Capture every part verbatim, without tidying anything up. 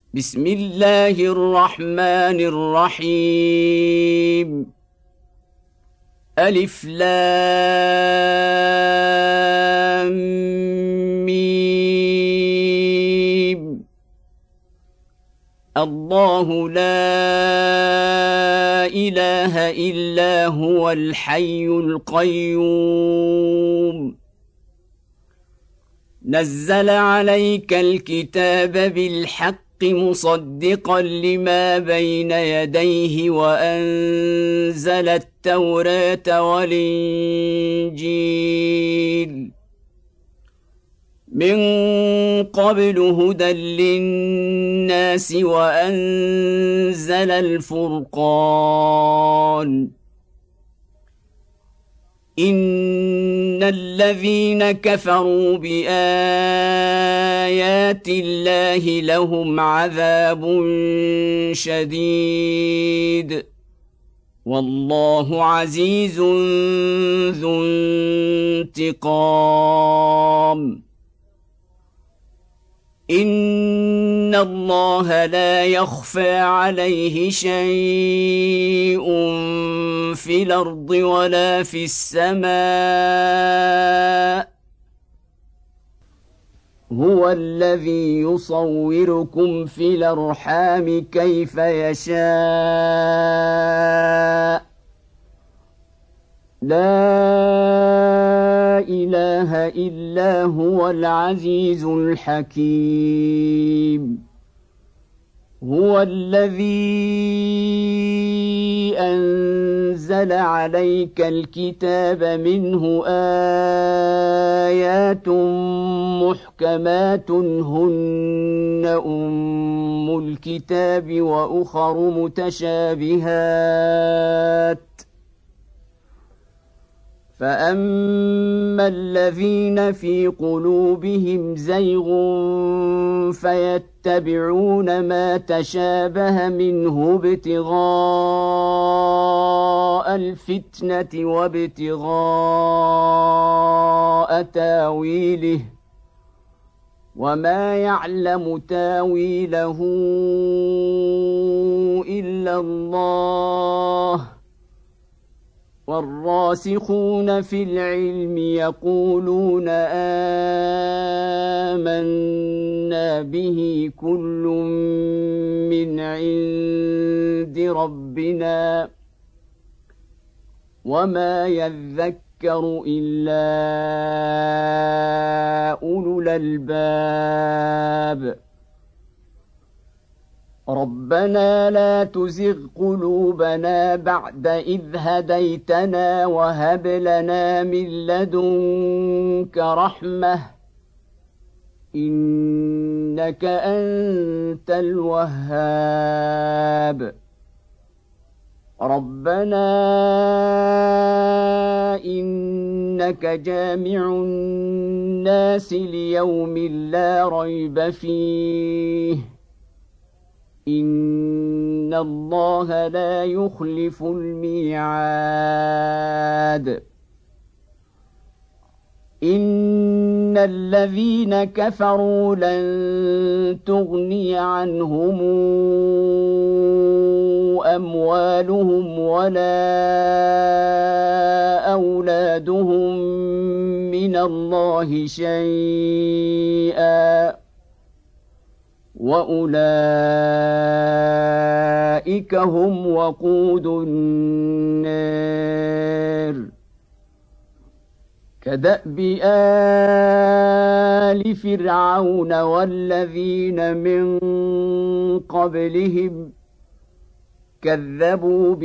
بسم الله الرحمن الرحيم ألف لام ميم الله لا إله إلا هو الحي القيوم نزل عليك الكتاب بالحق مصدقا لما بين يديه وأنزل التوراة والإنجيل من قبل هدى للناس وأنزل الفرقان إن الذين كفروا بآيات الله لهم عذاب شديد والله عزيز ذو انتقام إن الله لا يخفى عليه شيء في الأرض ولا في السماء هو الذي يصوركم في الأرحام كيف يشاء لا إله إلا هو العزيز الحكيم هو الذي أنزل عليك الكتاب منه آيات محكمات هن أم الكتاب وأخر متشابهات فأما الذين في قلوبهم زيغ فيتبعون ما تشابه منه ابتغاء الفتنة وابتغاء تاويله وما يعلم تاويله إلا الله والراسخون في العلم يقولون آمنا به كل من عند ربنا وما يذكر إلا أولو الألباب ربنا لا تزغ قلوبنا بعد إذ هديتنا وهب لنا من لدنك رحمة إنك أنت الوهاب ربنا إنك جامع الناس ليوم لا ريب فيه إن الله لا يخلف الميعاد إن الذين كفروا لن تغني عنهم أموالهم ولا أولادهم من الله شيئا وأولئك هم وقود النار كدأب آل فرعون والذين من قبلهم كذبوا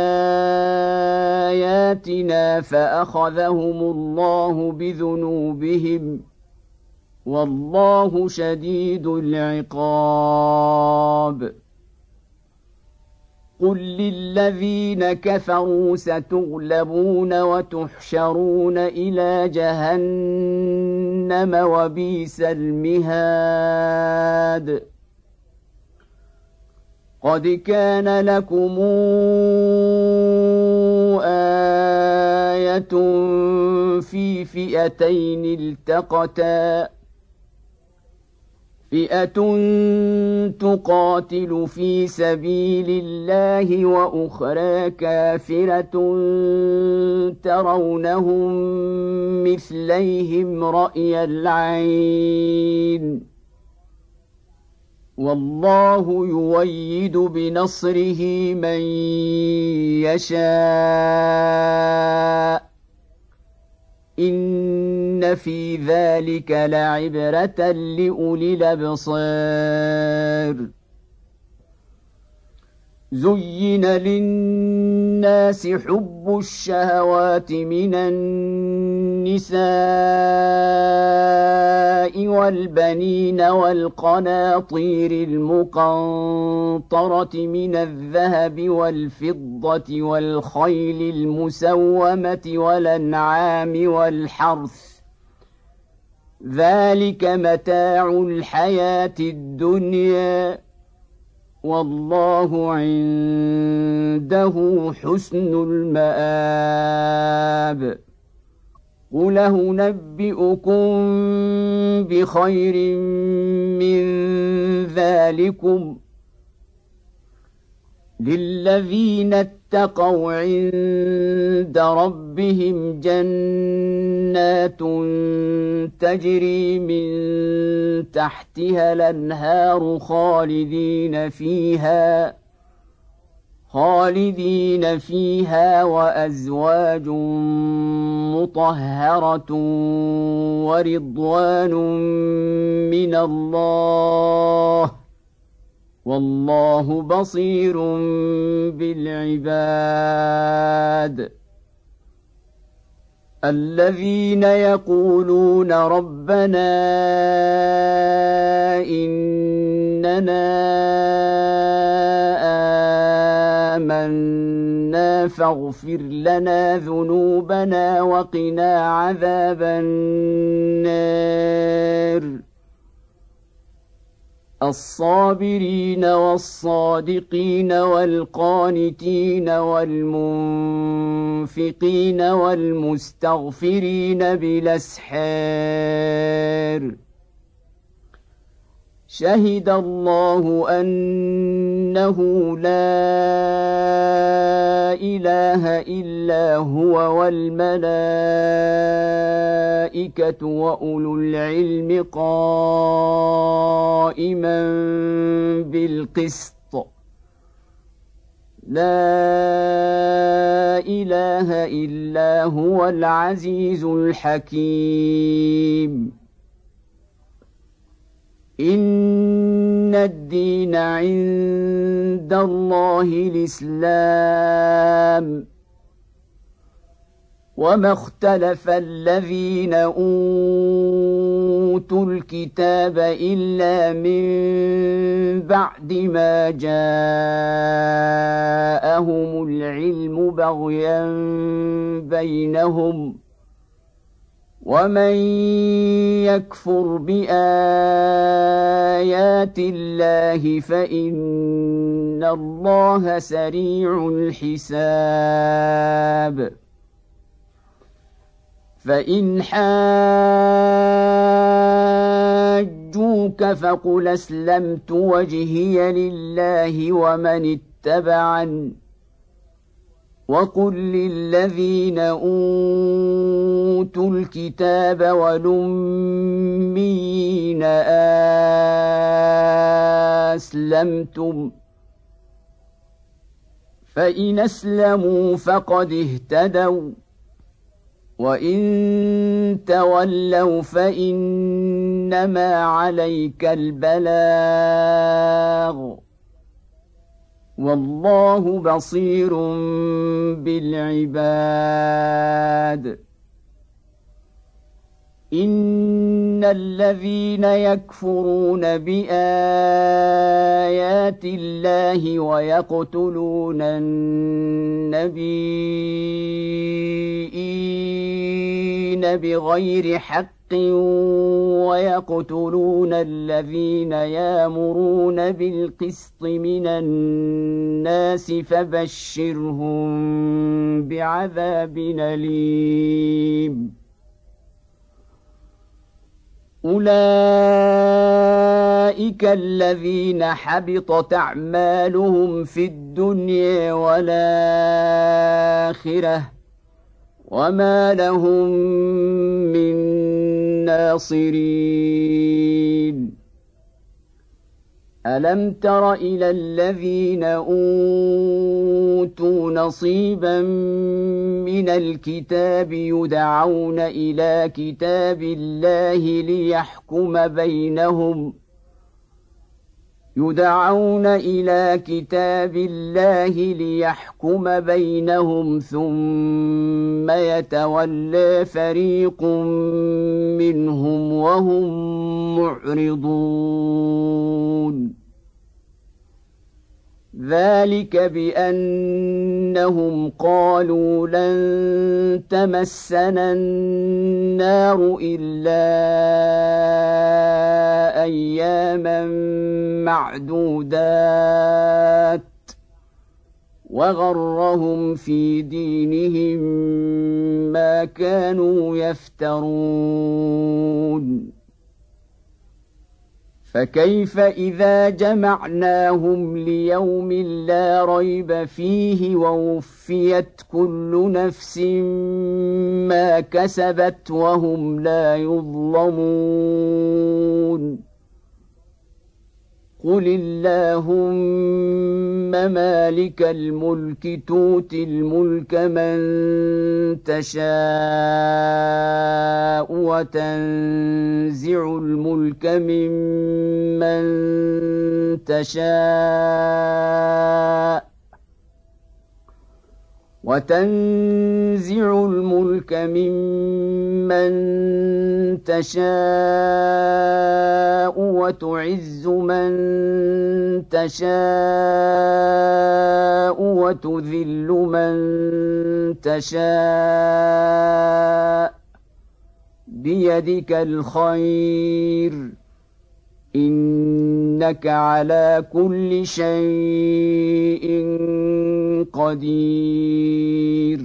بآياتنا فأخذهم الله بذنوبهم والله شديد العقاب قل للذين كفروا ستغلبون وتحشرون إلى جهنم وبئس المهاد قد كان لكم آية في فئتين التقتا فئة تقاتل في سبيل الله وأخرى كافرة ترونهم مثليهم رأي العين والله يؤيد بنصره من يشاء إن في ذلك لعبرة لأولي الأبصار زين للناس حب الشهوات من النساء والبنين والقناطير المقنطرة من الذهب والفضة والخيل المسومة والأنعام والحرث ذلك متاع الحياة الدنيا والله عنده حسن المآب قل أنبئكم بخير من ذلكم للذين اتقوا عند ربهم جنات تجري من تحتها الأنهار خالدين فيها خالدين فيها وأزواج مطهرة ورضوان من الله والله بصير بالعباد الذين يقولون ربنا إننا آمنا فاغفر لنا ذنوبنا وقنا عذاب النار الصابرين والصادقين والقانتين والمنفقين والمستغفرين بالأسحار شهد الله أنه لا إله إلا هو والملائكة وأولو العلم قائما بالقسط لا إله إلا هو العزيز الحكيم إن الدين عند الله الإسلام وما اختلف الذين أوتوا الكتاب إلا من بعد ما جاءهم العلم بغيا بينهم ومن يكفر بآيات الله فإن الله سريع الحساب فإن حاجوك فقل أسلمت وجهي لله ومن اتبعني وقل للذين أوتوا الكتاب والأميين أسلمتم فإن أسلموا فقد اهتدوا وإن تولوا فإنما عليك البلاغ والله بصير بالعباد إن الذين يكفرون بآيات الله ويقتلون النبيين بغير حق ويقتلون الذين يأمرون بالقسط من الناس فبشرهم بعذاب أليم أولئك الذين حبطت أعمالهم في الدنيا والآخرة وما لهم من ناصرين ألم تر إلى الذين أوتوا نصيبا من الكتاب يدعون إلى كتاب الله ليحكم بينهم يدعون إلى كتاب الله ليحكم بينهم ثم يتولى فريق منهم وهم معرضون ذلك بأنهم قالوا لن تمسنا النار إلا أياما معدودات وغرهم في دينهم ما كانوا يفترون فكيف إذا جمعناهم ليوم لا ريب فيه ووفيت كل نفس ما كسبت وهم لا يظلمون قل اللهم مالك الملك تؤتي الملك من تشاء وتنزع الملك ممن تشاء وتنزع الملك ممن تشاء وتعز من تشاء وتذل من تشاء بيدك الخير إنك على كل شيء قدير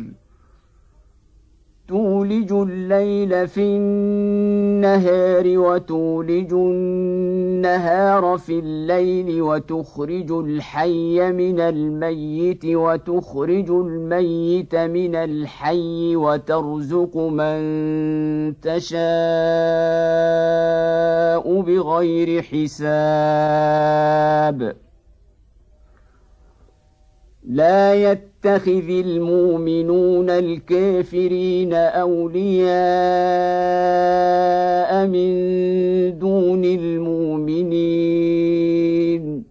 تولج الليل في النهار وتولج النهار في الليل وتخرج الحي من الميت وتخرج الميت من الحي وترزق من تشاء بغير حساب لا يتخذ المؤمنون الكافرين أولياء من دون المؤمنين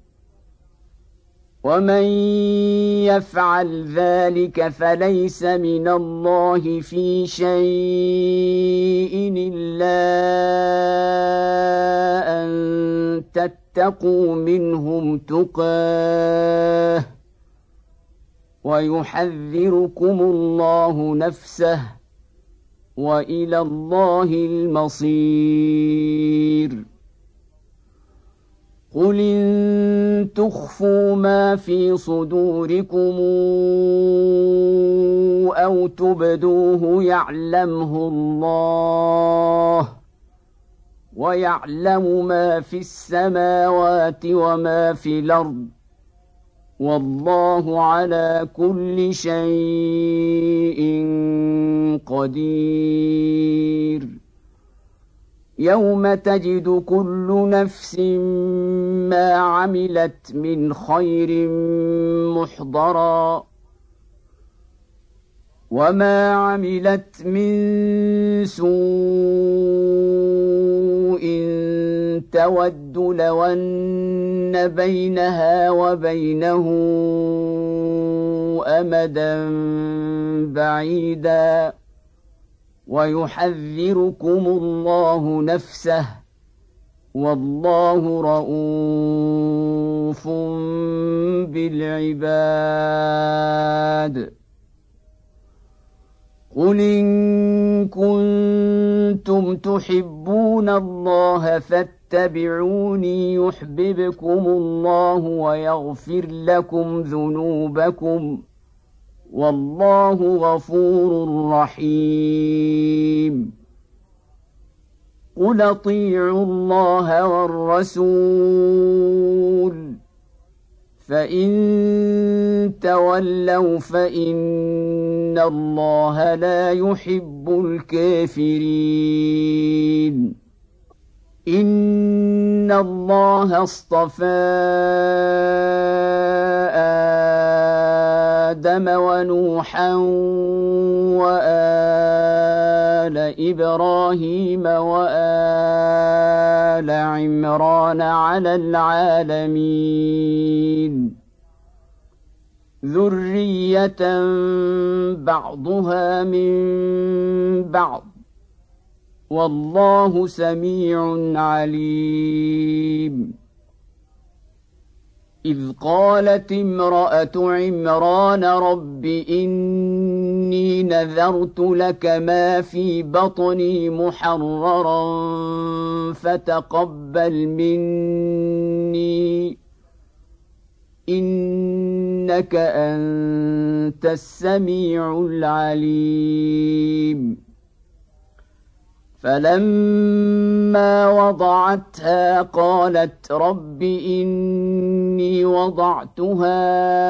ومن يفعل ذلك فليس من الله في شيء إلا أن تتقوا منهم تقاه ويحذركم الله نفسه وإلى الله المصير قل إن تخفوا ما في صدوركم أو تبدوه يعلمه الله ويعلم ما في السماوات وما في الأرض والله على كل شيء قدير يوم تجد كل نفس ما عملت من خير محضرا وما عملت من سوء تود لو أن بينها وبينه أمدا بعيدا ويحذركم الله نفسه والله رءوف بالعباد قل إن كنتم تحبون الله فاتبعوني يحببكم الله ويغفر لكم ذنوبكم والله غفور رحيم قل اطيعوا الله والرسول فإن تولوا فإن الله لا يحب الكافرين إن الله اصطفى آدم ونوحا وآل إبراهيم وآل عمران على العالمين ذرية بعضها من بعض والله سميع عليم إذ قالت امرأة عمران رب إني نذرت لك ما في بطني محررا فتقبل مني إنك أنت السميع العليم فلما وضعتها قالت رب إني وضعتها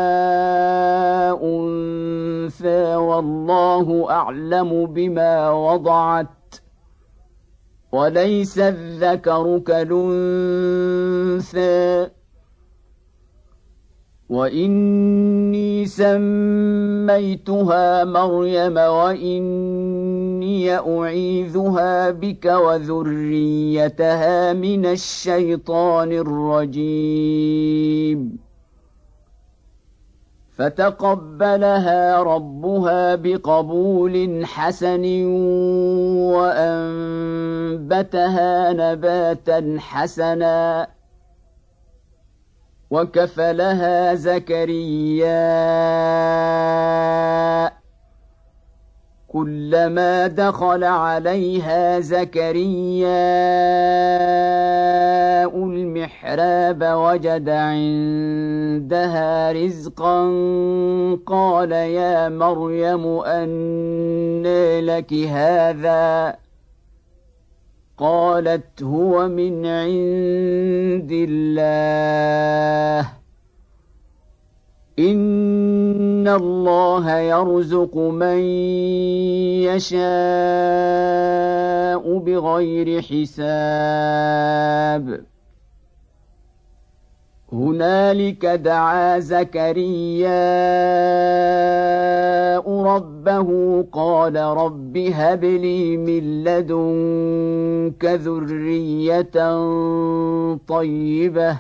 أنثى والله أعلم بما وضعت وليس الذكر كالأنثى وإني سميتها مريم وإني أعيذها بك وذريتها من الشيطان الرجيم فتقبلها ربها بقبول حسن وأنبتها نباتا حسنا وكفلها زكريا كلما دخل عليها زكريا المحراب وجد عندها رزقا قال يا مريم أنى لك هذا قالت هو من عند الله إن الله يرزق من يشاء بغير حساب هنالك دعا زكرياء ربه قال رب هب لي من لدنك ذرية طيبة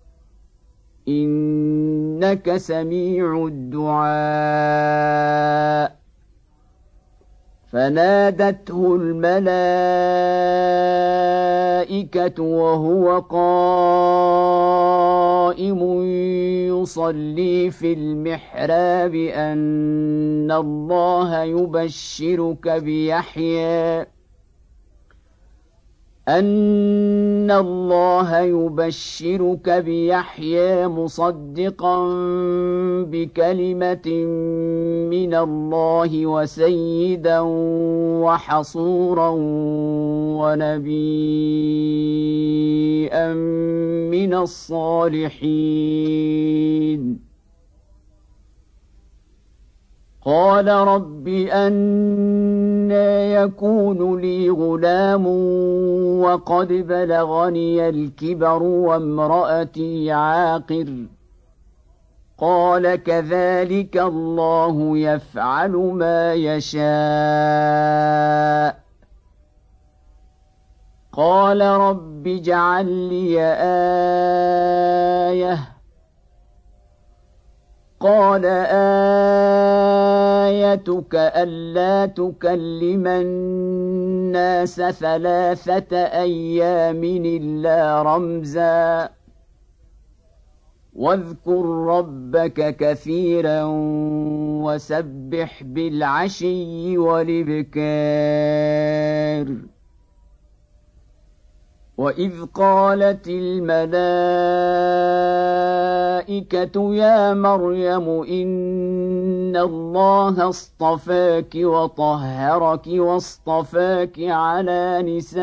إنك سميع الدعاء فنادته الملائكة وهو قائم يصلي في المحراب أن الله يبشرك بيحيى أن الله يبشرك بيحيى مصدقا بكلمة من الله وسيدا وحصورا ونبيا من الصالحين قال رب أنى يكون لي غلام وقد بلغني الكبر وامرأتي عاقر قال كذلك الله يفعل ما يشاء قال رب اجعل لي آية قال آيتك ألا تكلم الناس ثلاثة أيام إلا رمزا واذكر ربك كثيرا وسبح بالعشي والإبكار وإذ قالت الملائكة يا مريم إن إن الله اصطفاك وطهرك واصطفاك على نساء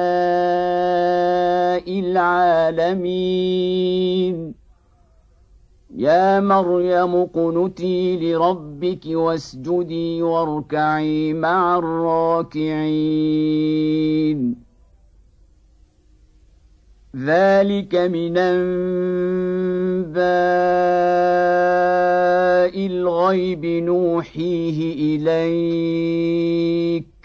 العالمين يا مريم اقنتي لربك واسجدي واركعي مع الراكعين ذلك من أنباء الغيب نوحيه إليك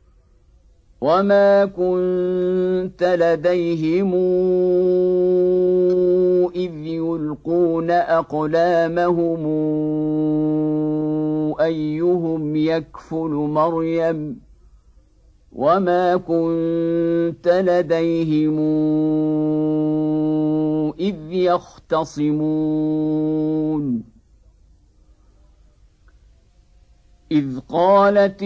وما كنت لديهم إذ يلقون أقلامهم أيهم يكفل مريم وما كنت لديهم إذ يختصمون إذ قالت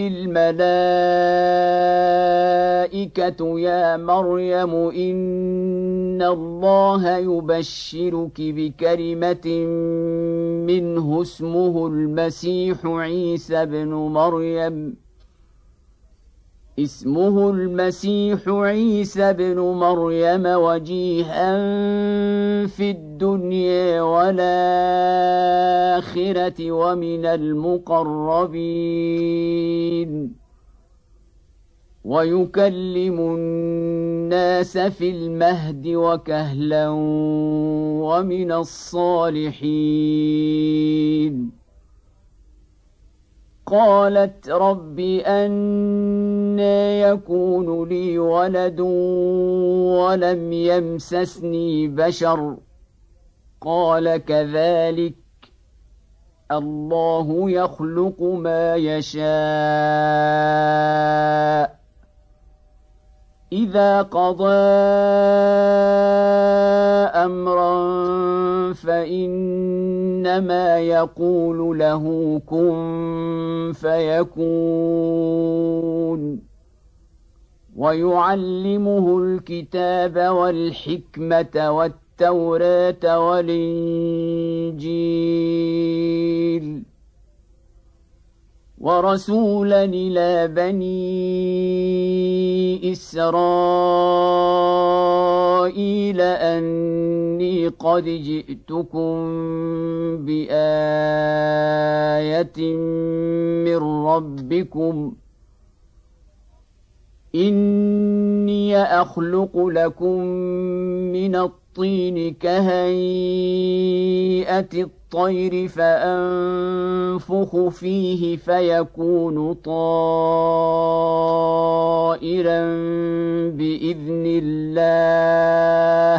الملائكة يا مريم إن الله يبشرك بكلمة منه اسمه المسيح عيسى بن مريم اسمه المسيح عيسى بن مريم وجيها في الدنيا والآخرة ومن المقربين ويكلم الناس في المهد وكهلا ومن الصالحين قالت رب أنى يكون لي ولد ولم يمسسني بشر قال كذلك الله يخلق ما يشاء إذا قضى أمرا فإنما يقول له كن فيكون ويعلمه الكتاب والحكمة والتوراة والإنجيل ورسولا إلى بني إسرائيل أني قد جئتكم بآية من ربكم إني أخلق لكم من الطين كهيئة الطير فأنفخ فيه فيكون طائرا بإذن الله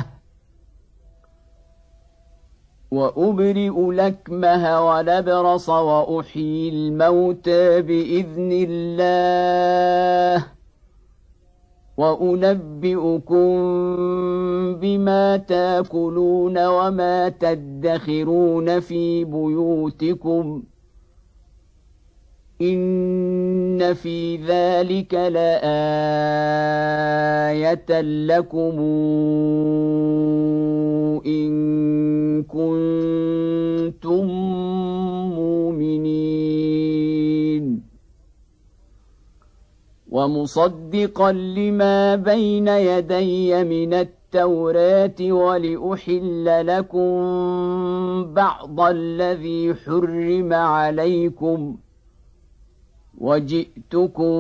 وأبرئ الأكمه والأبرص وأحيي الموتى بإذن الله وأنبئكم بما تاكلون وما تدخرون في بيوتكم إن في ذلك لآية لكم إن كنتم مؤمنين ومصدقا لما بين يدي من التوراة ولأحل لكم بعض الذي حرم عليكم وجئتكم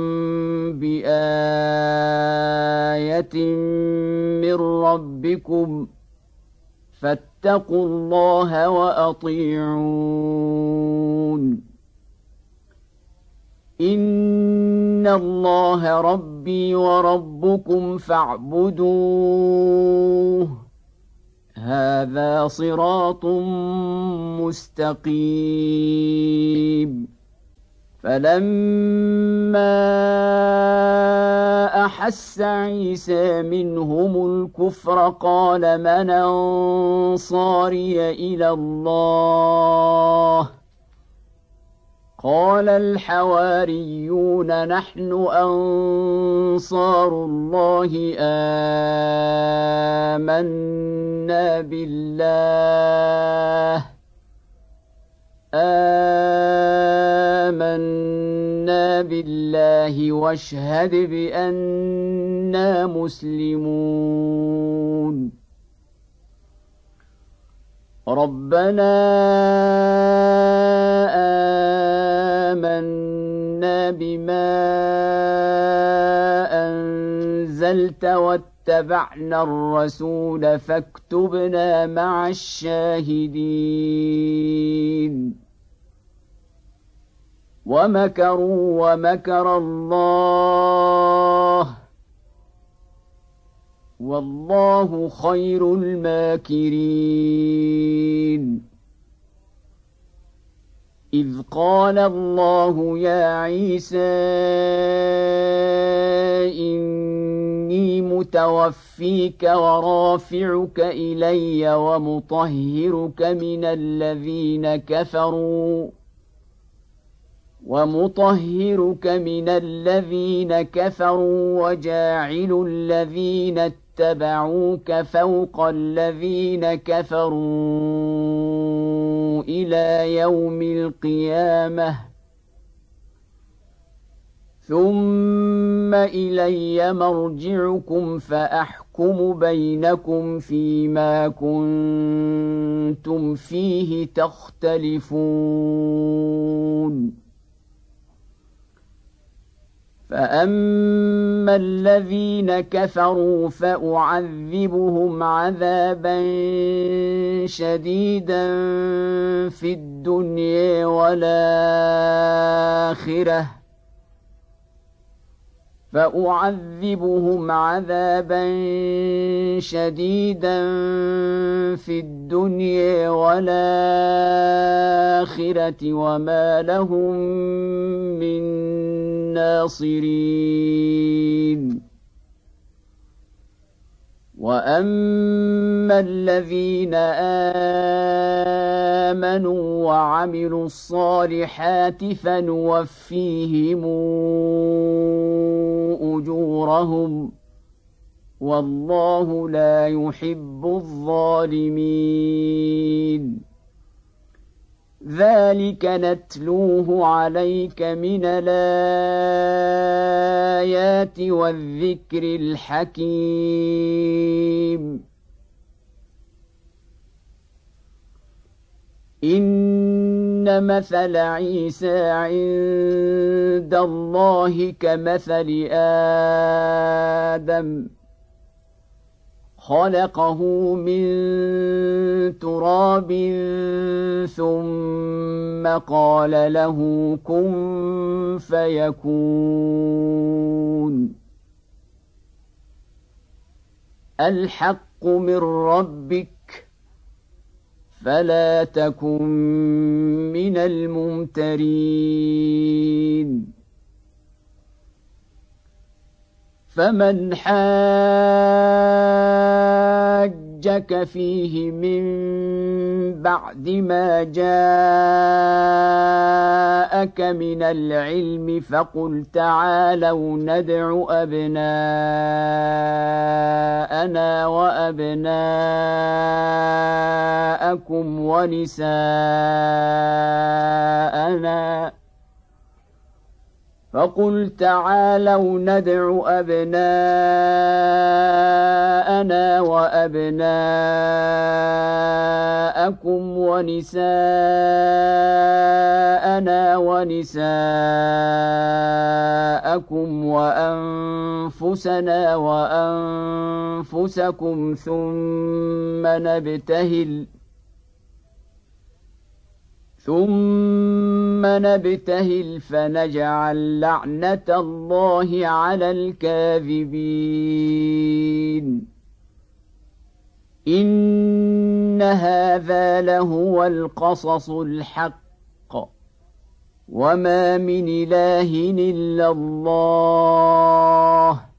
بآية من ربكم فاتقوا الله وأطيعون إن الله ربي وربكم فاعبدوه هذا صراط مستقيم فلما أحس عيسى منهم الكفر قال من أنصاري إلى الله قال الحواريون نحن أنصار الله آمنا بالله الله واشهد بأننا مسلمون ربنا آمنا بما أنزلت واتبعنا الرسول فاكتبنا مع الشاهدين ومكروا ومكر الله والله خير الماكرين إذ قال الله يا عيسى إني متوفيك ورافعك إلي ومطهرك من الذين كفروا ومطهرك من الذين كفروا وجاعل الذين اتبعوك فوق الذين كفروا إلى يوم القيامة ثم إلي مرجعكم فأحكم بينكم فيما كنتم فيه تختلفون فأما الذين كفروا فأعذبهم عذابا شديدا في الدنيا والآخرة فأعذبهم عذابا شديدا في الدنيا والآخرة وما لهم من ناصرين وأما الذين آمنوا وعملوا الصالحات فنوفيهم أجورهم والله لا يحب الظالمين ذلك نتلوه عليك من الآيات والذكر الحكيم إن مثل عيسى عند الله كمثل آدم خلقه من تراب ثم قال له كن فيكون الحق من ربك فلا تكن من الممترين فمن حاجك فيه من بعد ما جاءك من العلم فقل تعالوا ندع أبناءنا وأبناءكم ونساءنا فقل تعالوا ندع أبناءنا وأبناءكم ونساءنا ونساءكم وأنفسنا وأنفسكم ثم نبتهل ثم نبتهل فنجعل لعنة الله على الكاذبين إن هذا لهو القصص الحق وما من إله إلا الله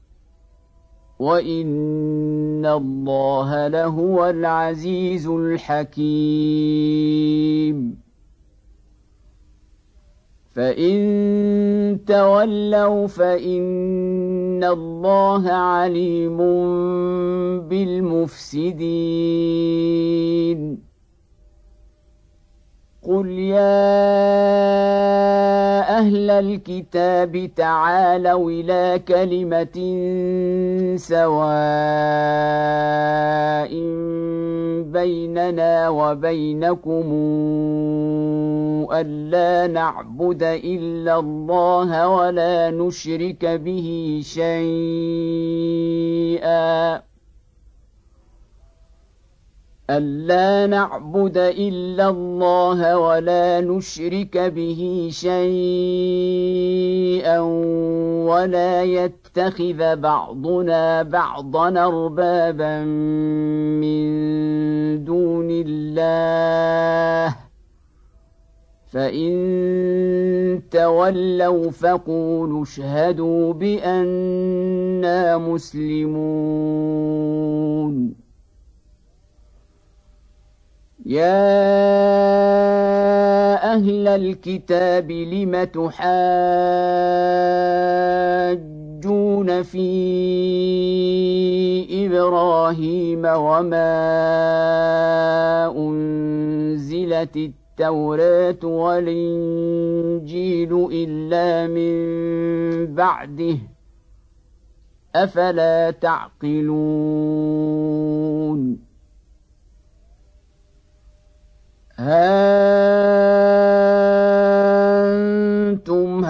وإن الله لهو العزيز الحكيم فإن تولوا فإن الله عليم بالمفسدين قل يا أهل الكتاب تعالوا إلى كلمة سواء بيننا وبينكم ألا نعبد إلا الله ولا نشرك به شيئا ألا نعبد إلا الله ولا نشرك به شيئا ولا يتخذ بعضنا بعضا أربابا من دون الله فإن تولوا فقولوا اشهدوا بأننا مسلمون يا أهل الكتاب لم تحاجون في إبراهيم وما أنزلت التوراة والإنجيل إلا من بعده أفلا تعقلون ها أنتم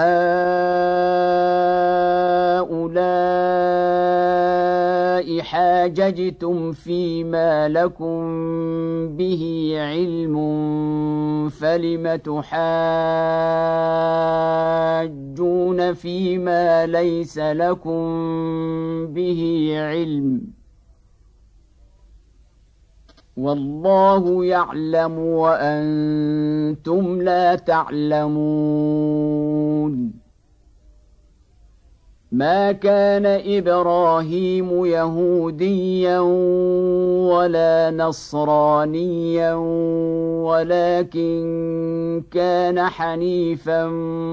هؤلاء حاججتم فيما لكم به علم فلم تحاجون فيما ليس لكم به علم والله يعلم وأنتم لا تعلمون ما كان إبراهيم يهوديا ولا نصرانيا ولكن كان حنيفا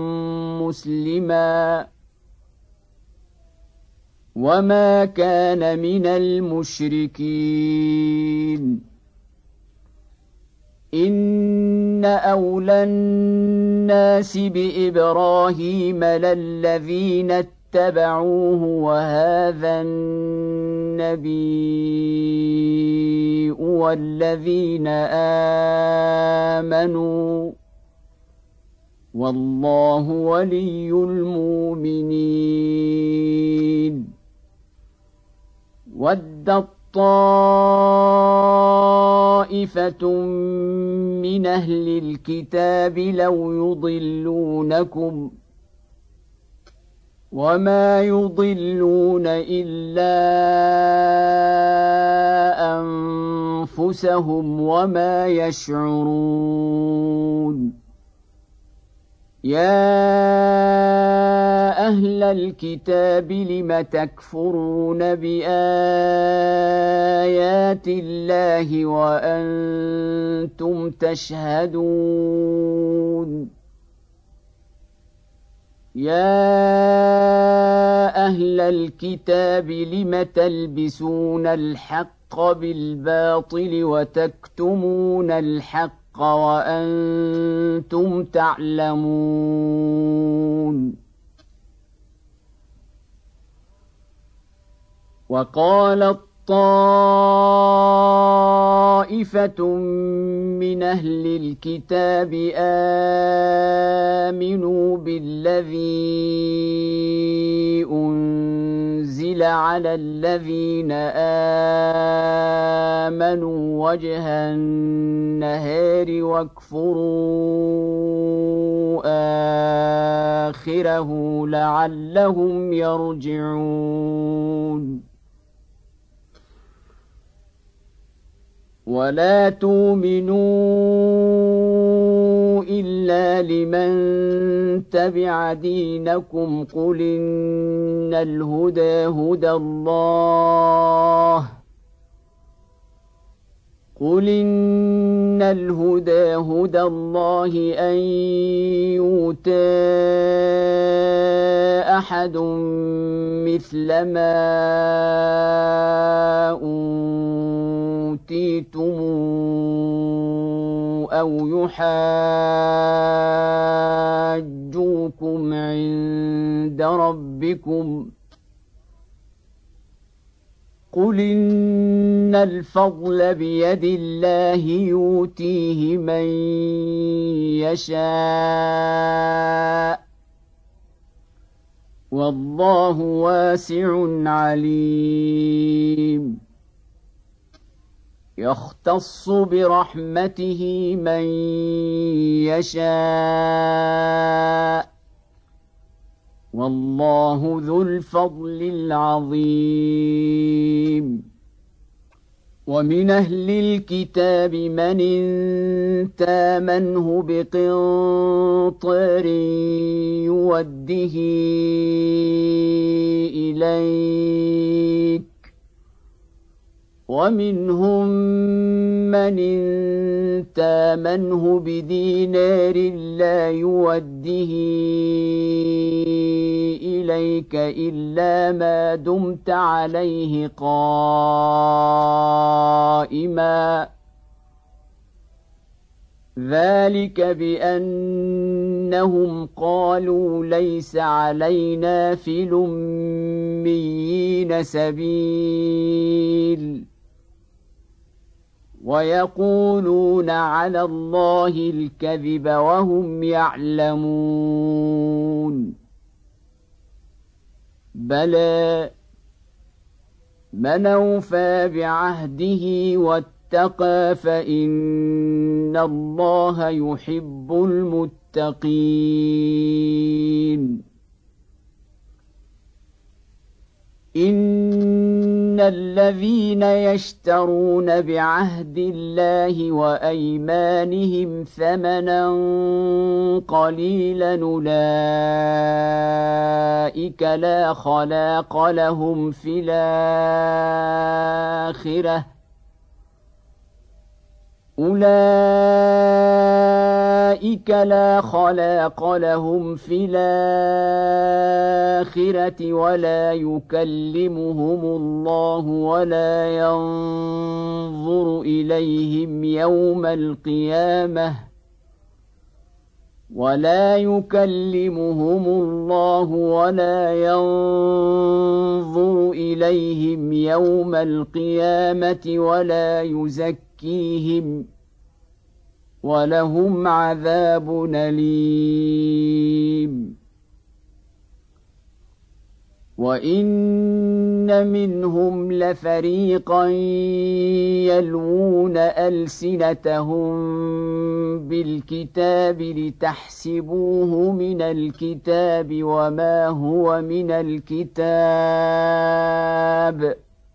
مسلما وما كان من المشركين إن أولى الناس بإبراهيم للذين اتبعوه وهذا النبي والذين آمنوا والله ولي المؤمنين ودت طائفة من أهل الكتاب لو يضلونكم وما يضلون إلا أنفسهم وما يشعرون يا أهل الكتاب لم تكفرون بآيات الله وأنتم تشهدون يا أهل الكتاب لم تلبسون الحق بالباطل وتكتمون الحق وأنتم تعلمون وقالت طائفة من أهل الكتاب آمنوا بالذي أنزل على الذين آمنوا وجه النهار واكفروا آخره لعلهم يرجعون ولا تؤمنوا إلا لمن تبع دينكم قل إن الهدى هدى الله قل إن الهدى هدى الله أن يؤتى أحد مثل ما أوتيتم أو يحاجوكم عند ربكم قل إن الفضل بيد الله يؤتيه من يشاء والله واسع عليم يختص برحمته من يشاء والله ذو الفضل العظيم ومن أهل الكتاب من إن تامنه بقنطار يوده إليك ومنهم من إن تامنه بدينار لا يوده إليك إلا ما دمت عليه قائما ذلك بأنهم قالوا ليس علينا في الأميين سبيل ويقولون على الله الكذب وهم يعلمون بلى من أوفى بعهده واتقى فإن الله يحب المتقين إن الذين يشترون بعهد الله وأيمانهم ثمنا قليلا أولئك لا خلاق لهم في الآخرة أولئك لا خلاق لهم في الآخرة ولا يكلمهم الله ولا ينظر إليهم يوم القيامة ولا يكلمهم الله ولا ينظر إليهم يوم القيامة ولا يزكيهم ولهم عذاب أليم وإن منهم لفريقا يلوون ألسنتهم بالكتاب لتحسبوه من الكتاب وما هو من الكتاب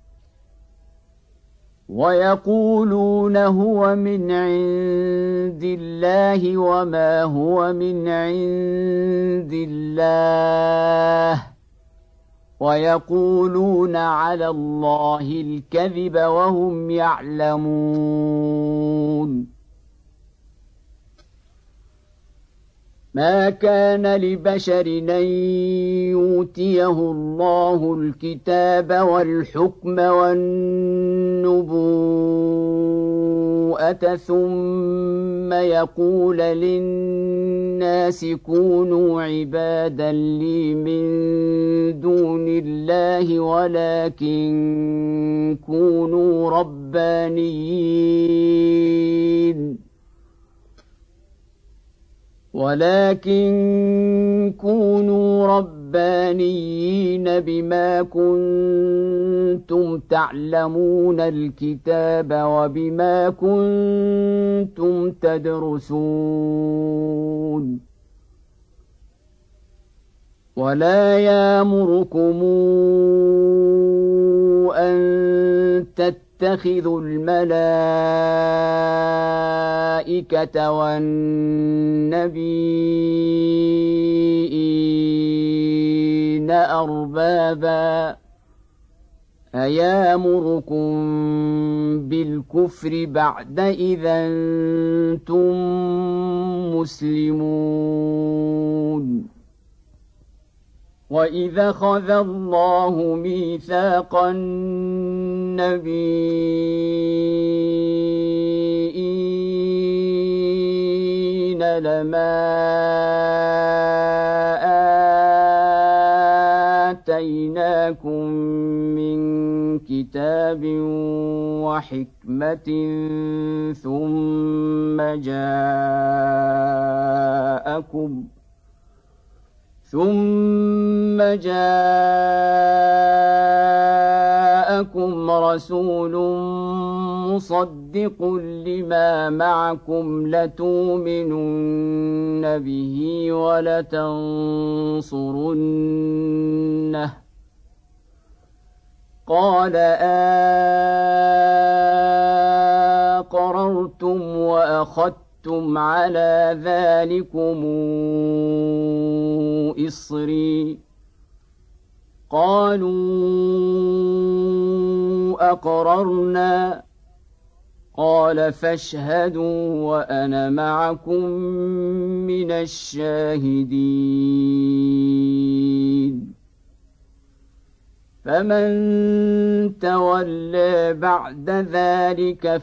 ويقولون هو من عند الله وما هو من عند الله ويقولون على الله الكذب وهم يعلمون ما كان لبشر أن يؤتيه الله الكتاب والحكم والنبوءة ثم يقول للناس كونوا عبادا لي من دون الله ولكن كونوا ربانيين ولكن كونوا ربانيين بما كنتم تعلمون الكتاب وبما كنتم تدرسون ولا يأمركم أن تتخذوا الملائكة والنبيين أربابا أيامركم بالكفر بعد إذا أنتم مسلمون وإذا أخذ الله ميثاق النبيين لما آتيناكم من كتاب وحكمة ثم جاءكم ثم جاءكم رسول مصدق لما معكم لتؤمنن به ولتنصرنه قال أقررتم وأخذتم على ذلكم إصري قالوا أقررنا قال فاشهدوا وأنا معكم من الشاهدين فمن تولى بعد ذلك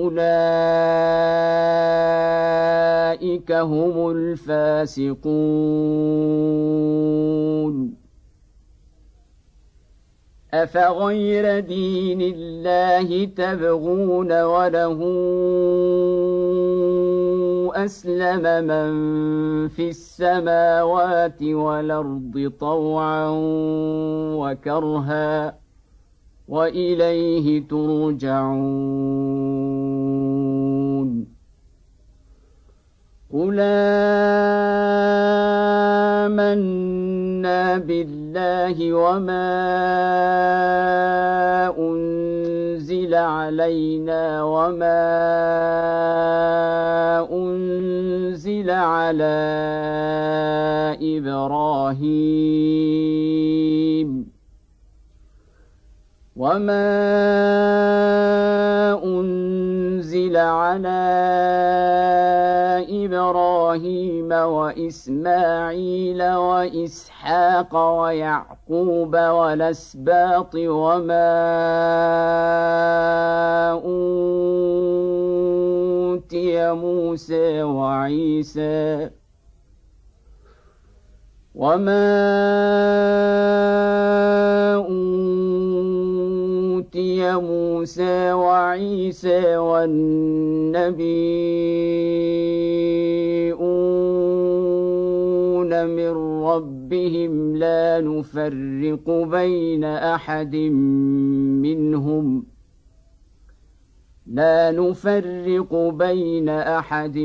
فأولئك هم الفاسقون أفغير دين الله تبغون وله أسلم من في السماوات والأرض طوعا وكرها وإليه ترجعون قل آمنا بالله وما أنزل علينا وما أنزل على إبراهيم وما أنزل على إبراهيم وإسماعيل وإسحاق ويعقوب والأسباط وما أوتي موسى وعيسى وما أوتي موسى وعيسى والنبيون من ربهم لا نفرق بين أحد منهم لا نفرق بين أحد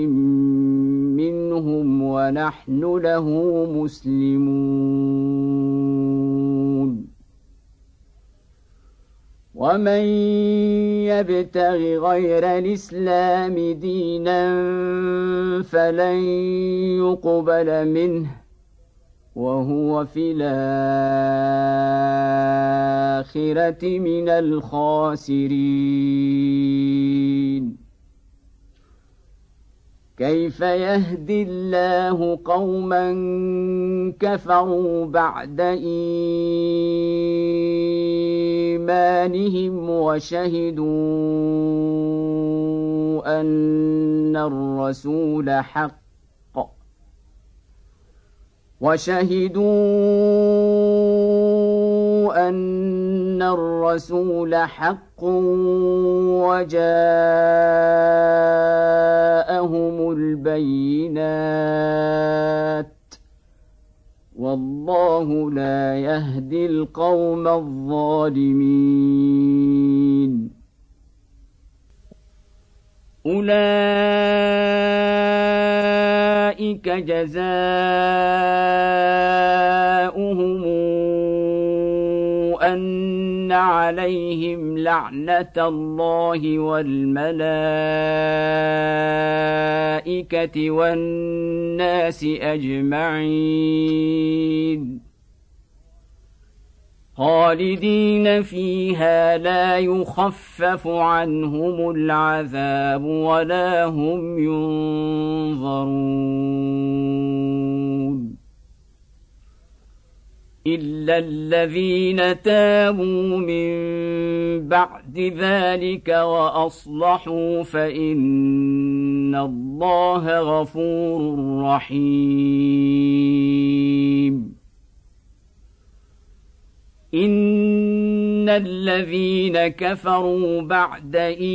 منهم ونحن له مسلمون ومن يبتغ غير الإسلام دينا فلن يقبل منه وهو في الآخرة من الخاسرين كيف يهدي الله قوما كفروا بعد إيمانهم وشهدوا أن الرسول حق وشهدوا أن الرسول حق وجاءهم البينات والله لا يهدي القوم الظالمين أولئك جزاؤهم أن عليهم لعنة الله والملائكة والناس أجمعين خالدين فيها لا يخفف عنهم العذاب ولا هم ينظرون إلا الذين تابوا من بعد ذلك وأصلحوا فإن الله غفور رحيم إن الذين كفروا بعد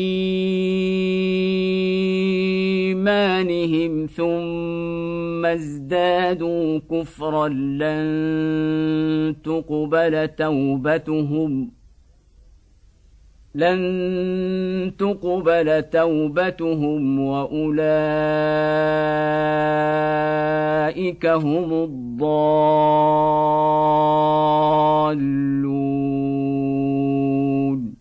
إيمانهم ثم ازدادوا كفرا لن تقبل توبتهم لن تقبل توبتهم وأولئك هم الضالون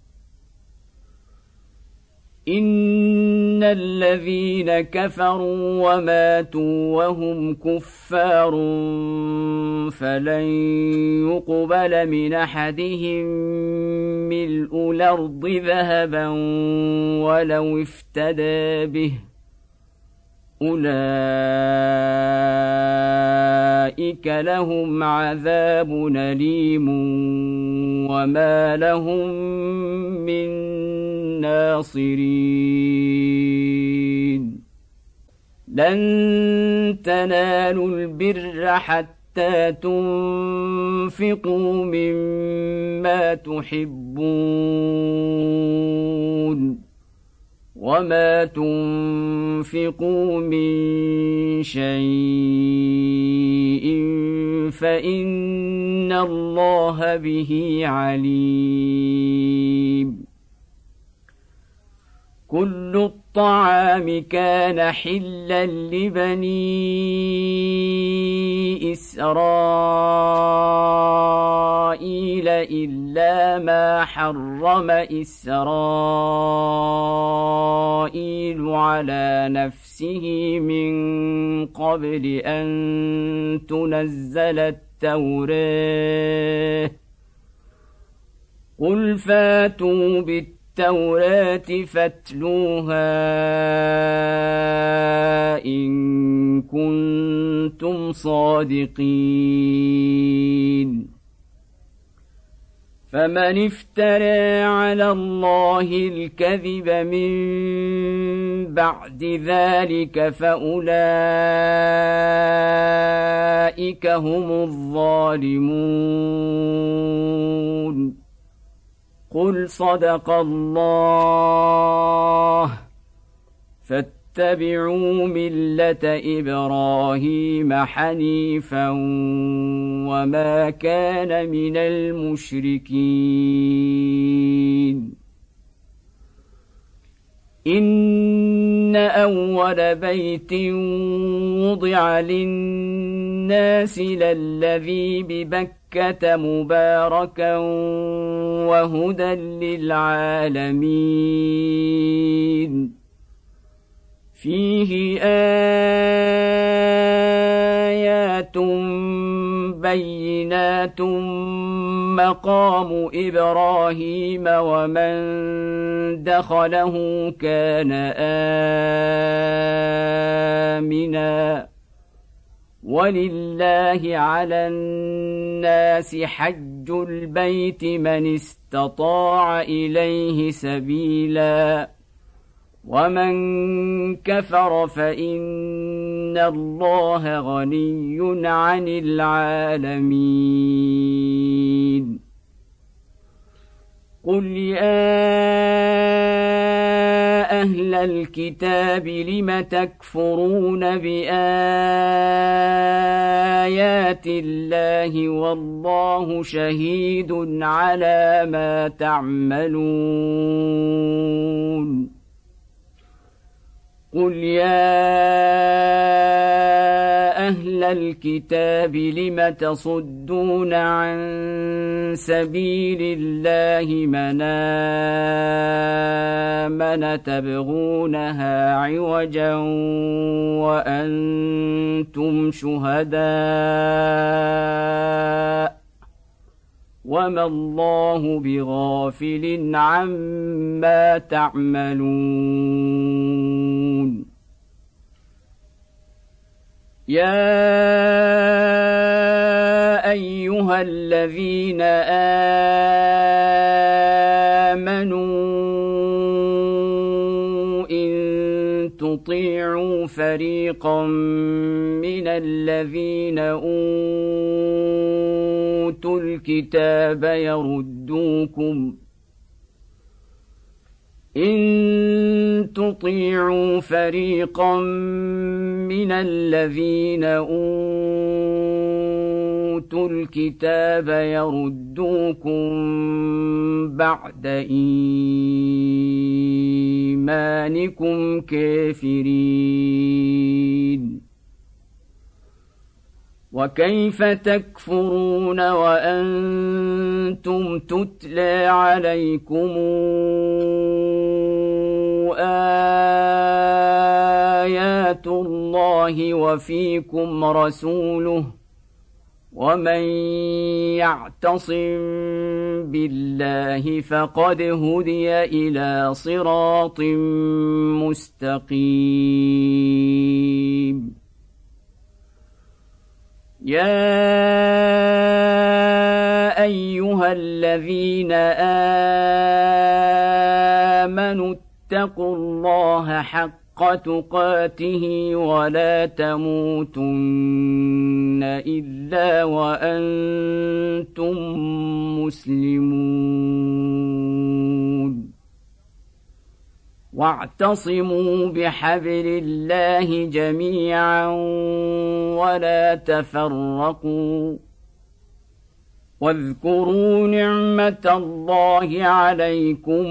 إن الذين كفروا وماتوا وهم كفار فلن يقبل من أحدهم ملء الأرض ذهبا ولو افتدى به أولئك لهم عذاب أليم وما لهم من ناصرين لن تنالوا البر حتى تنفقوا مما تحبون وما تنفقوا من شيء فإن الله به عليم كل الطعام كان حلا لبني إسرائيل إلا ما حرم إسرائيل على نفسه من قبل أن تنزل التوراة قل فاتوا بالتوراة التوراة فاتلوها إن كنتم صادقين فمن افترى على الله الكذب من بعد ذلك فأولئك هم الظالمون قل صدق الله فاتبعوا ملة إبراهيم حنيفا وما كان من المشركين إن أول بيت وضع للناس للذي ببكة مباركا وهدى للعالمين فيه آيات بينات مقام إبراهيم ومن دخله كان آمنا ولله على الناس حج البيت من استطاع إليه سبيلا ومن كفر فإن الله غني عن العالمين قل يا أهل الكتاب لم تكفرون بآيات الله والله شهيد على ما تعملون قل يا أهل الكتاب لم تصدون عن سبيل الله من آمن تبغونها عوجا وأنتم شهداء وما الله بغافل عما تعملون يا أيها الذين آمنوا إن تطيعوا فريقا من الذين أوتوا الكتاب يردوكم إن تطيعوا فريقا من الذين أوتوا الكتاب يردوكم بعد إيمانكم كافرين وكيف تكفرون وأنتم تتلى عليكم آيات الله وفيكم رسوله ومن يعتصم بالله فقد هدي إلى صراط مستقيم يا أيها الذين آمنوا اتقوا الله حق تقاته ولا تموتن إلا وأنتم مسلمون واعتصموا بحبل الله جميعا ولا تفرقوا واذكروا نعمة الله عليكم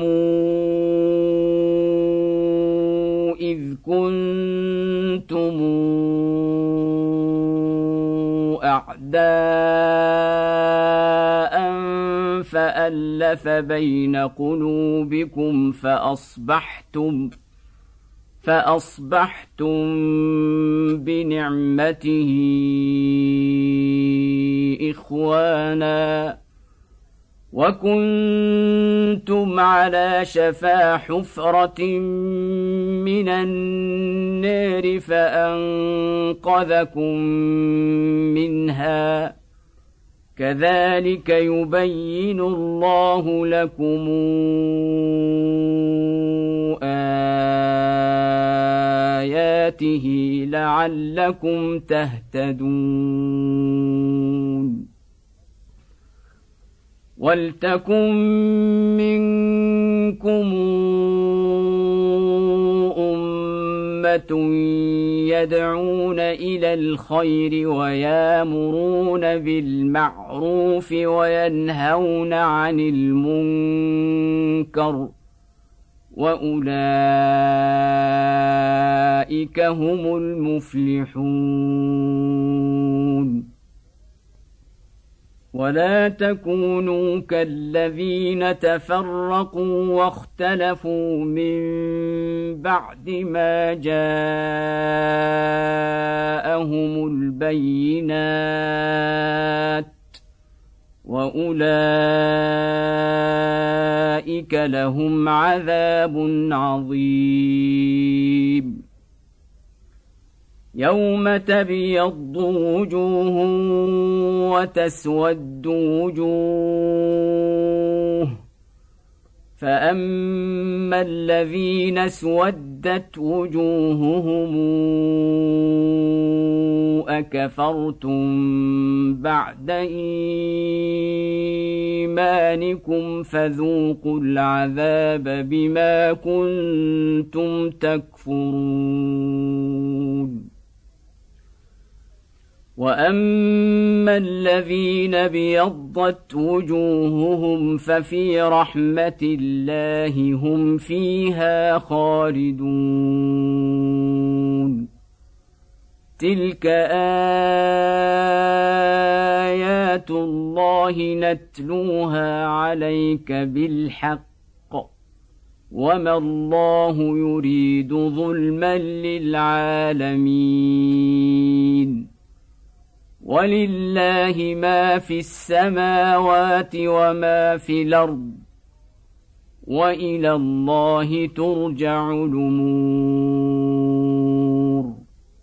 إذ كنتم أعداء فألف بين قلوبكم فأصبحتم فأصبحتم بنعمته إخوانا وكنتم على شفا حفرة من النار فأنقذكم منها كذلك يبين الله لكم آياته لعلكم تهتدون ولتكن منكم أمة يدعون إلى الخير ويامرون بالمعروف وينهون عن المنكر وأولئك هم المفلحون ولا تكونوا كالذين تفرقوا واختلفوا من بعد ما جاءهم البينات وأولئك لهم عذاب عظيم يوم تبيض وجوه وتسود وجوه فأما الذين اسودت وجوههم أكفرتم بعد إيمانكم فذوقوا العذاب بما كنتم تكفرون وأما الذين ابيضت وجوههم ففي رحمة الله هم فيها خالدون تلك آيات الله نتلوها عليك بالحق وما الله يريد ظلما للعالمين ولله ما في السماوات وما في الأرض وإلى الله ترجع الأمور.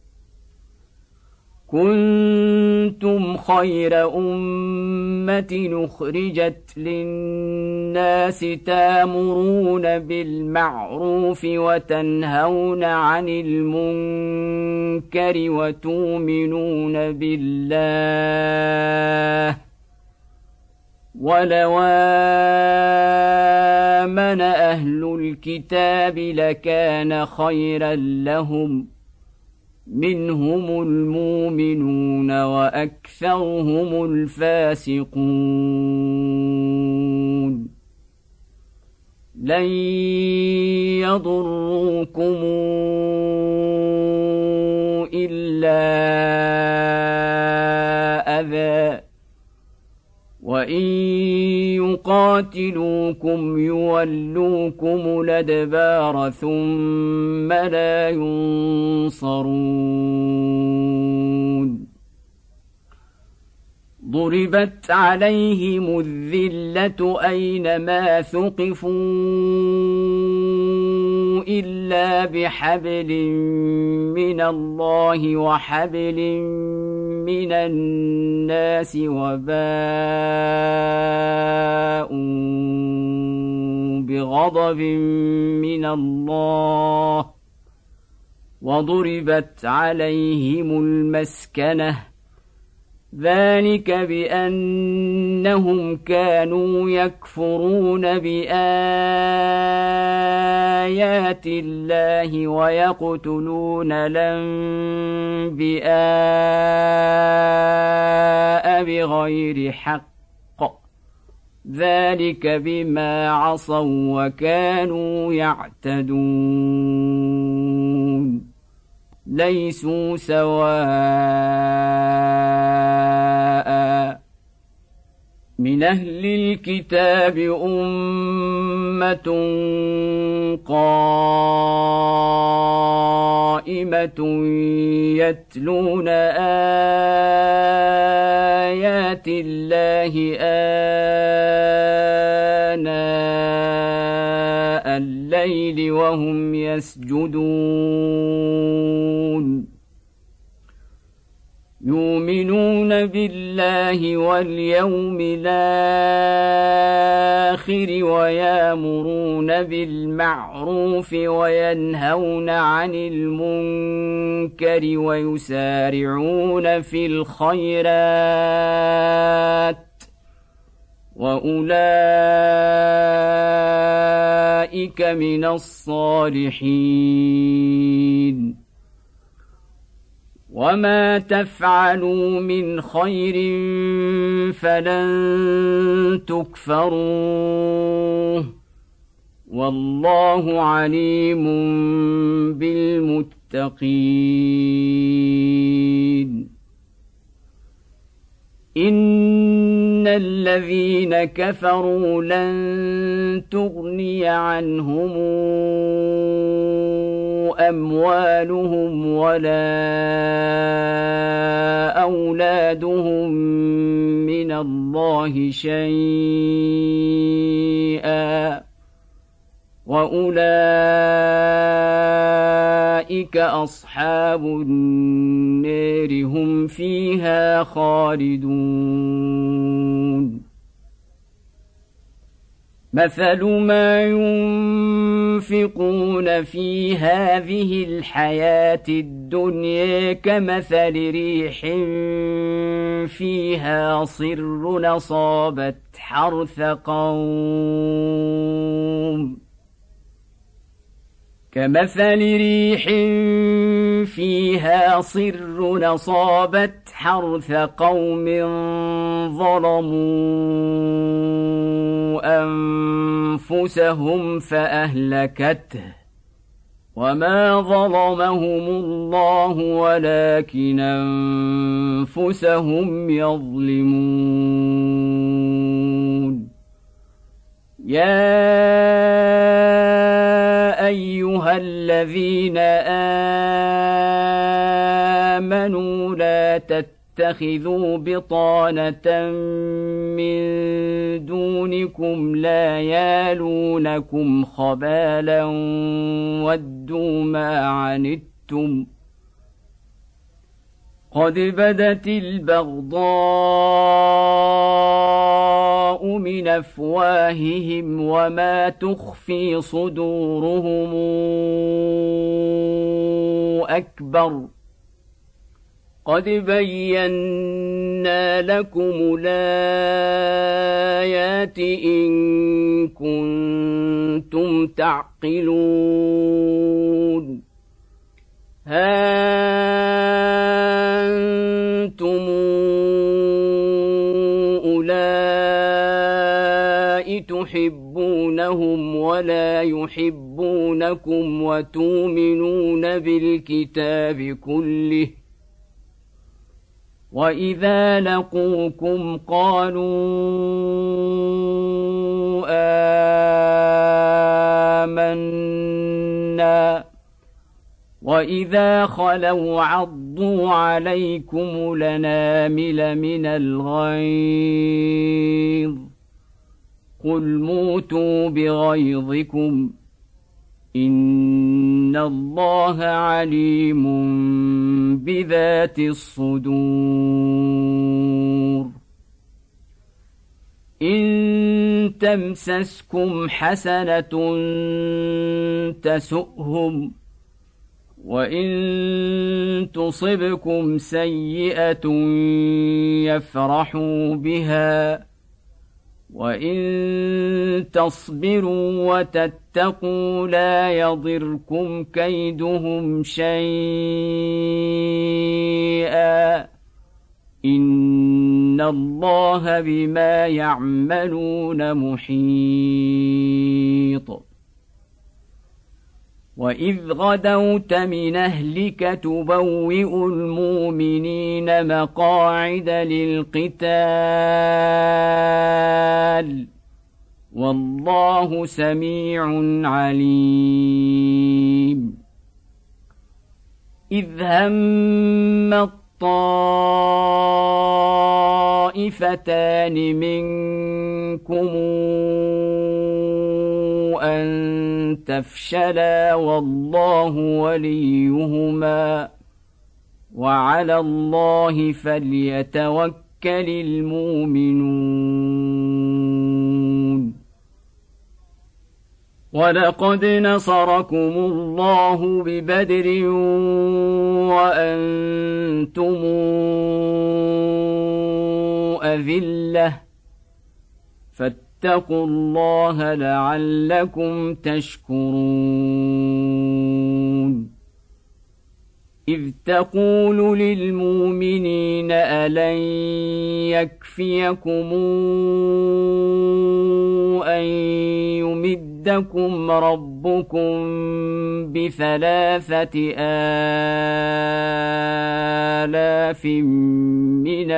كنتم خير أمة أخرجت للناس تأمرون بالمعروف وتنهون عن المنكر وتؤمنون بالله ولو آمن أهل الكتاب لكان خيرا لهم منهم المؤمنون وأكثرهم الفاسقون. لن يضروكم إلا أذى وإن يقاتلوكم يولوكم الأدبار ثم لا ينصرون. ضربت عليهم الذلة أينما ثقفوا إلا بحبل من الله وحبل من الناس وباءوا بغضب من الله وضربت عليهم المسكنة ذلك بأنهم كانوا يكفرون بآيات الله ويقتلون الأنبياء بغير حق ذلك بما عصوا وكانوا يعتدون. ليسوا سواء من أهل الكتاب أمة قائمة يتلون آيات الله آناء الليل وهم يسجدون يؤمنون بالله واليوم الآخر ويأمرون بالمعروف وينهون عن المنكر ويسارعون في الخيرات وأولئك من الصالحين. وما تفعلوا من خير فلن تكفروه والله عليم بالمتقين. إن الذين كفروا لن تغني عنهم أموالهم ولا أولادهم من الله شيئا وأولئك أصحاب النار هم فيها خالدون. مثل ما ينفقون في هذه الحياة الدنيا كمثل ريح فيها صر أصابت حرث قوم كمثل ريح فيها صر أصابت حرث قوم ظلموا أنفسهم فأهلكته وما ظلمهم الله ولكن أنفسهم يظلمون. يا أيها الذين آمنوا لا تتبعوا تتخذوا بطانة من دونكم لا يالونكم خبالا ودوا ما عنتم قد بدت البغضاء من أفواههم وما تخفي صدورهم أكبر قد بينا لكم الآيات إن كنتم تعقلون ها أنتم أولئك تحبونهم ولا يحبونكم وتؤمنون بالكتاب كله وإذا لقوكم قالوا آمنا وإذا خلوا عضوا عليكم الأنامل من الغيظ قل موتوا بغيظكم إن الله عليم بذات الصدور إن تمسسكم حسنة تسؤهم وإن تصبكم سيئة يفرحوا بها وإن تصبروا وتتقوا لا يضركم كيدهم شيئا إن الله بما يعملون محيط وإذ غدوت من أهلك تبوئ المؤمنين مقاعد للقتال والله سميع عليم إذ هم الطائفتان منكم أن تفشلا والله وليهما وعلى الله فليتوكل المؤمنون ولقد نصركم الله ببدر وأنتم أذلة فاتقوا الله لعلكم تشكرون إذ تقول للمؤمنين ألن يكفيكم أن يمدكم ربكم بثلاثة آلاف من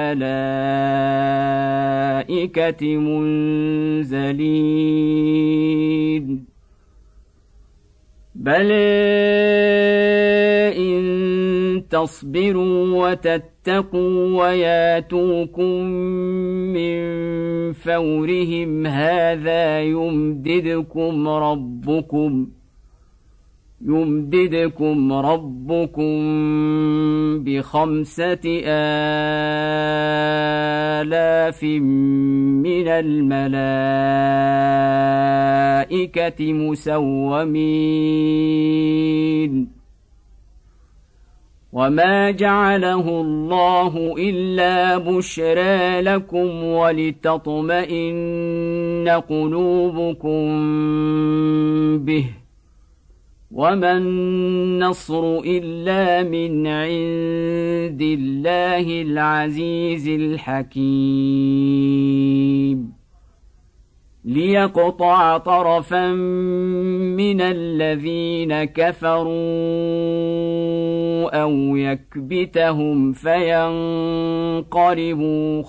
الملائكة منزلين بل إن تصبروا وتتقوا وياتوكم من فورهم هذا يمددكم ربكم يمددكم ربكم بخمسة آلاف من الملائكة مسومين وما جعله الله إلا بشرى لكم ولتطمئن قلوبكم به وما النصر إلا من عند الله العزيز الحكيم ليقطع طرفا من الذين كفروا أو يكبتهم فينقلبوا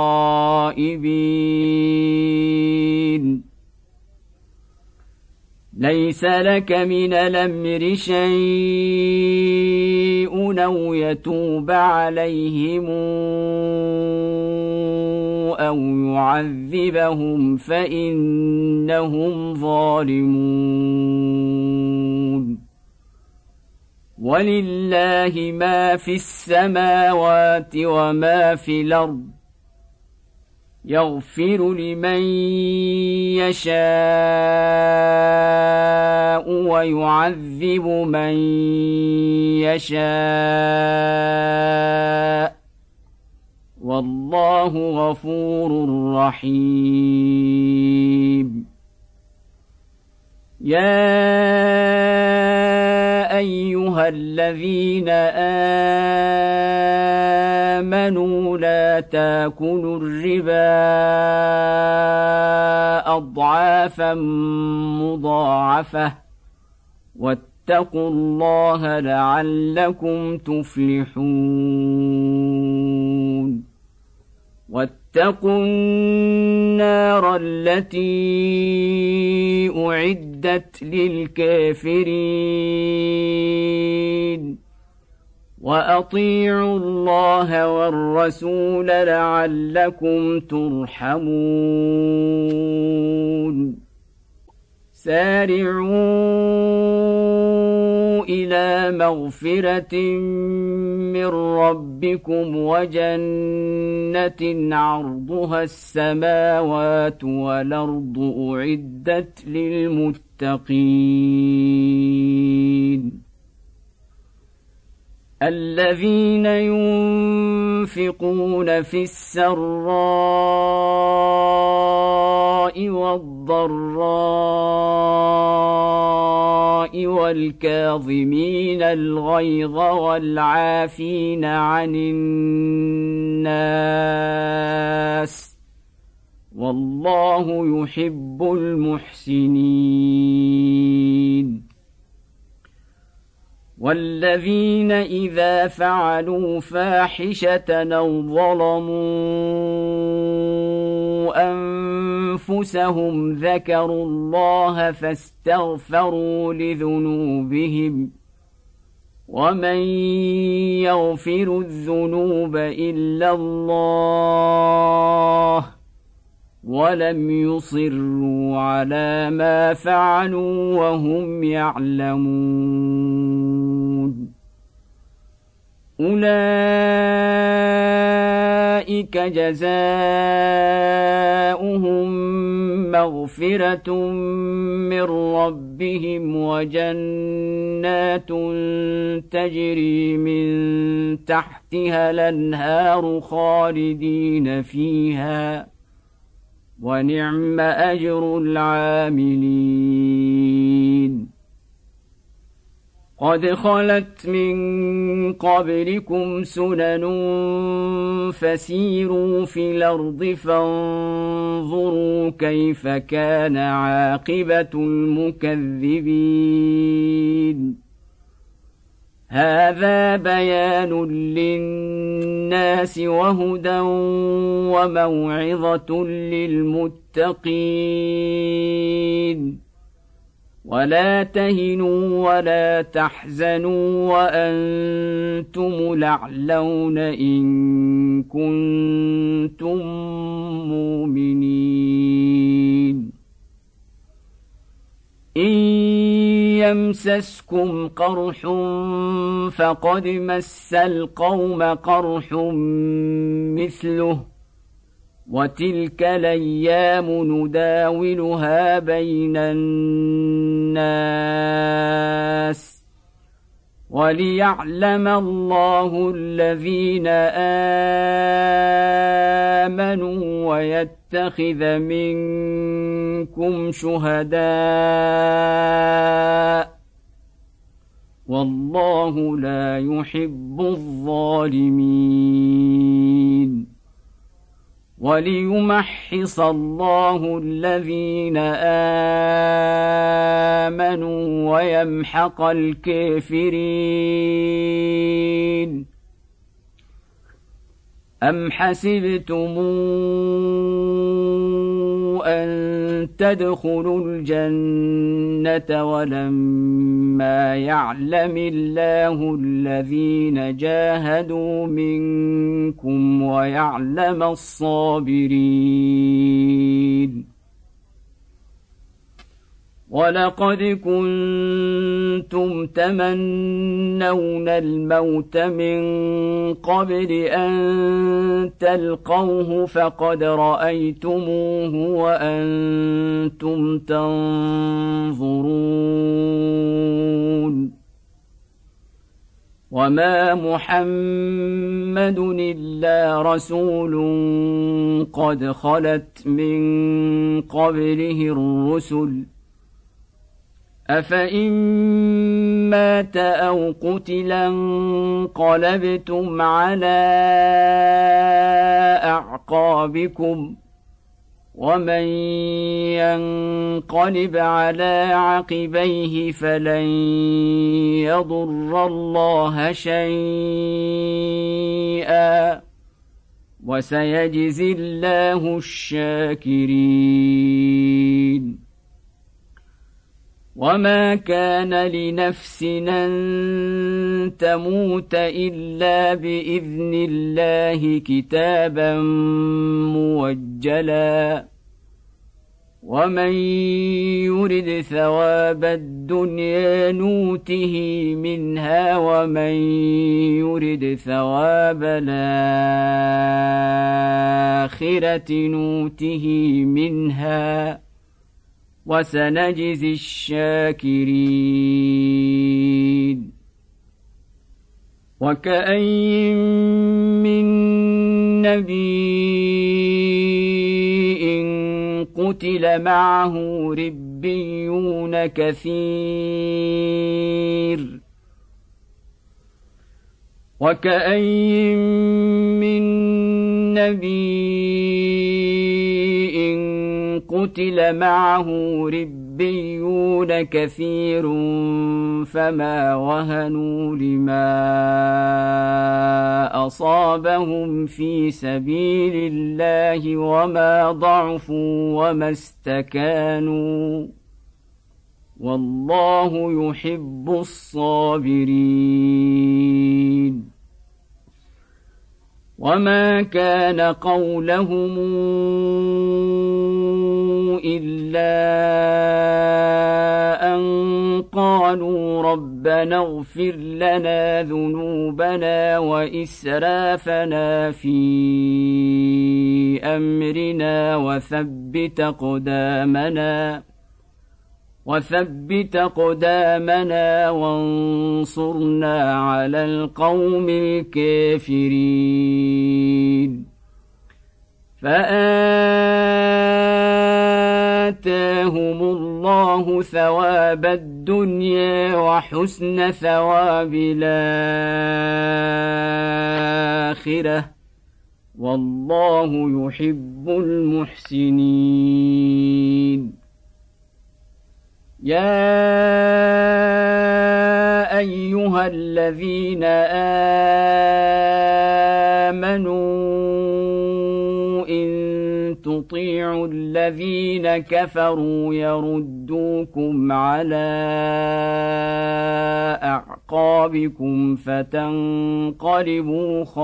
خائبين ليس لك من الأمر شيء أو يتوب عليهم أو يعذبهم فإنهم ظالمون ولله ما في السماوات وما في الأرض يغفر لمن يشاء ويعذب من يشاء والله غفور رحيم يا أيها الذين آمنوا لا تاكلوا الربا أضعافا مضاعفة واتقوا الله لعلكم تفلحون واتقوا النار التي أعدت للكافرين وأطيعوا الله والرسول لعلكم ترحمون سارعوا إلى مغفرة من ربكم وجنة عرضها السماوات والأرض أعدت للمتقين الذين ينفقون في السراء والضراء والكاظمين الغيظ والعافين عن الناس والله يحب المحسنين والذين إذا فعلوا فاحشة أو ظلموا أنفسهم ذكروا الله فاستغفروا لذنوبهم ومن يغفر الذنوب إلا الله ولم يصروا على ما فعلوا وهم يعلمون أولئك جزاؤهم مغفرة من ربهم وجنات تجري من تحتها الأنهار خالدين فيها ونعم أجر العاملين قد خلت من قبلكم سنن فسيروا في الأرض فانظروا كيف كان عاقبة المكذبين هذا بيان للناس وهدى وموعظة للمتقين ولا تهنوا ولا تحزنوا وأنتم الأعلون إن كنتم مؤمنين إن يمسسكم قرح فقد مس القوم قرح مثله وتلك الأيام نداولها بين الناس وليعلم الله الذين آمنوا ويتخذ منكم شهداء والله لا يحب الظالمين وليمحص الله الذين آمنوا ويمحق الكافرين أم حسبتم أن تدخلوا الجنة ولما يعلم الله الذين جاهدوا منكم ويعلم الصابرين ولقد كنتم تمنون الموت من قبل أن تلقوه فقد رأيتموه وأنتم تنظرون وما محمد إلا رسول قد خلت من قبله الرسل أفإن مات أو قتلا انقلبتم على أعقابكم ومن ينقلب على عقبيه فلن يضر الله شيئا وسيجزي الله الشاكرين وما كان لنفس أن تموت إلا بإذن الله كتابا موجلا ومن يرد ثواب الدنيا نوته منها ومن يرد ثواب الآخرة نوته منها وسنجزي الشاكرين وكأين من نبي قتل معه ربيون كثير وكأين من نبي قتل معه ربيون كثير فما وهنوا لما أصابهم في سبيل الله وما ضعفوا وما استكانوا والله يحب الصابرين وما كان قولهم إلا أن قالوا ربنا اغفر لنا ذنوبنا وإسرافنا في أمرنا وثبت أقدامنا وثبت أقدامنا وانصرنا على القوم الكافرين فآتاهم الله ثواب الدنيا وحسن ثواب الآخرة والله يحب المحسنين يا أيها الذين آمنوا إن تطيعوا الذين كفروا يردوكم على أعقابكم فتنقلبوا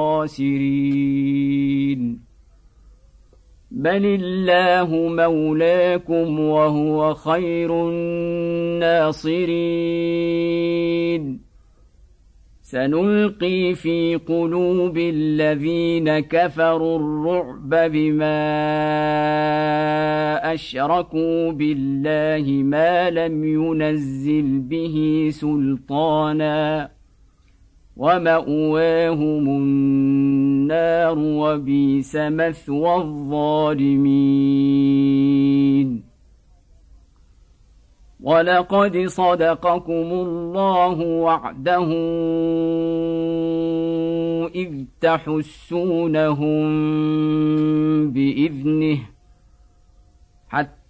خاسرين بل الله مولاكم وهو خير الناصرين سنلقي في قلوب الذين كفروا الرعب بما أشركوا بالله ما لم ينزل به سلطانا ومأواهم النار وبئس مثوى الظالمين ولقد صدقكم الله وعده إذ تحسونهم بإذنه حتى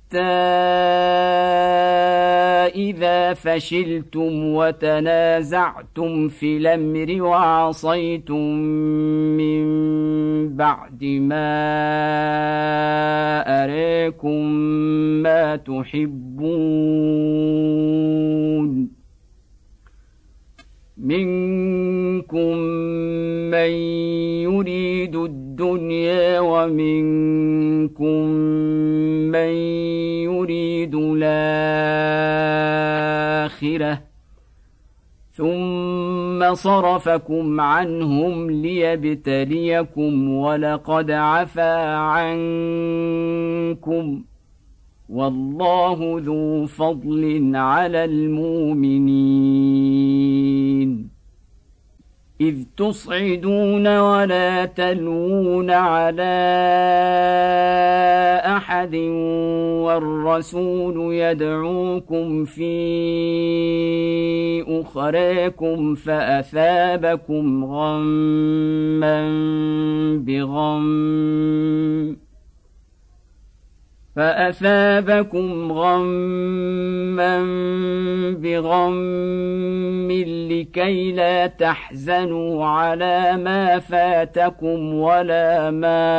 إذا فشلتم وتنازعتم في الأمر وعصيتم من بعد ما أريكم ما تحبون منكم من يريد الدنيا ومنكم من يريد الآخرة ثم صرفكم عنهم ليبتليكم ولقد عفا عنكم والله ذو فضل على المؤمنين إذ تصعدون ولا تلوون على أحد والرسول يدعوكم في أخريكم فأثابكم غما بغم فأثابكم غما بغم لكي لا تحزنوا على ما فاتكم ولا ما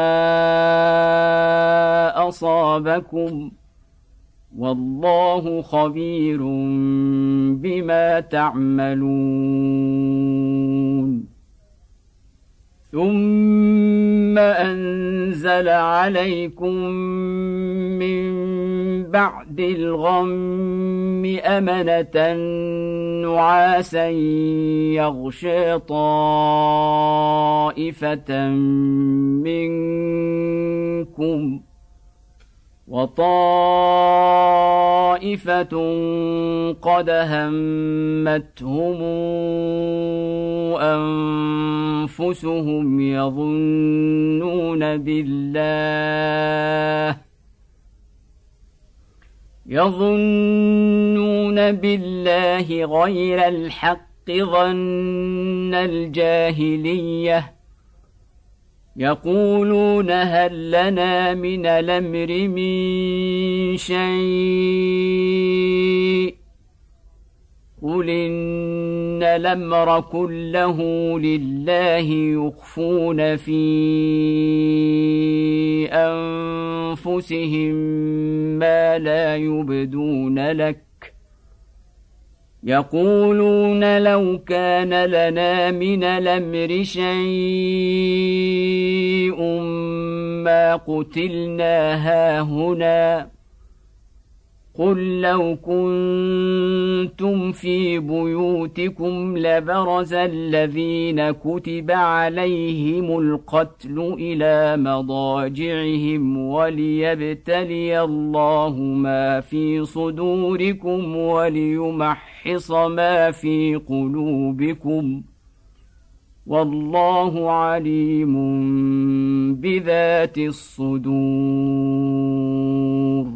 أصابكم والله خبير بما تعملون ثم أنزل عليكم من بعد الغم أمنة نعاسا يغشي طائفة منكم وطائفة قد همتهم أنفسهم يظنون بالله يظنون بالله غير الحق ظن الجاهلية يقولون هل لنا من الأمر من شيء قل إن الأمر كله لله يخفون في أنفسهم ما لا يبدون لك يقولون لو كان لنا من الأمر شيء ما قتلنا هاهنا قل لو كنتم في بيوتكم لبرز الذين كتب عليهم القتل إلى مضاجعهم وليبتلي الله ما في صدوركم وليمحص ما في قلوبكم والله عليم بذات الصدور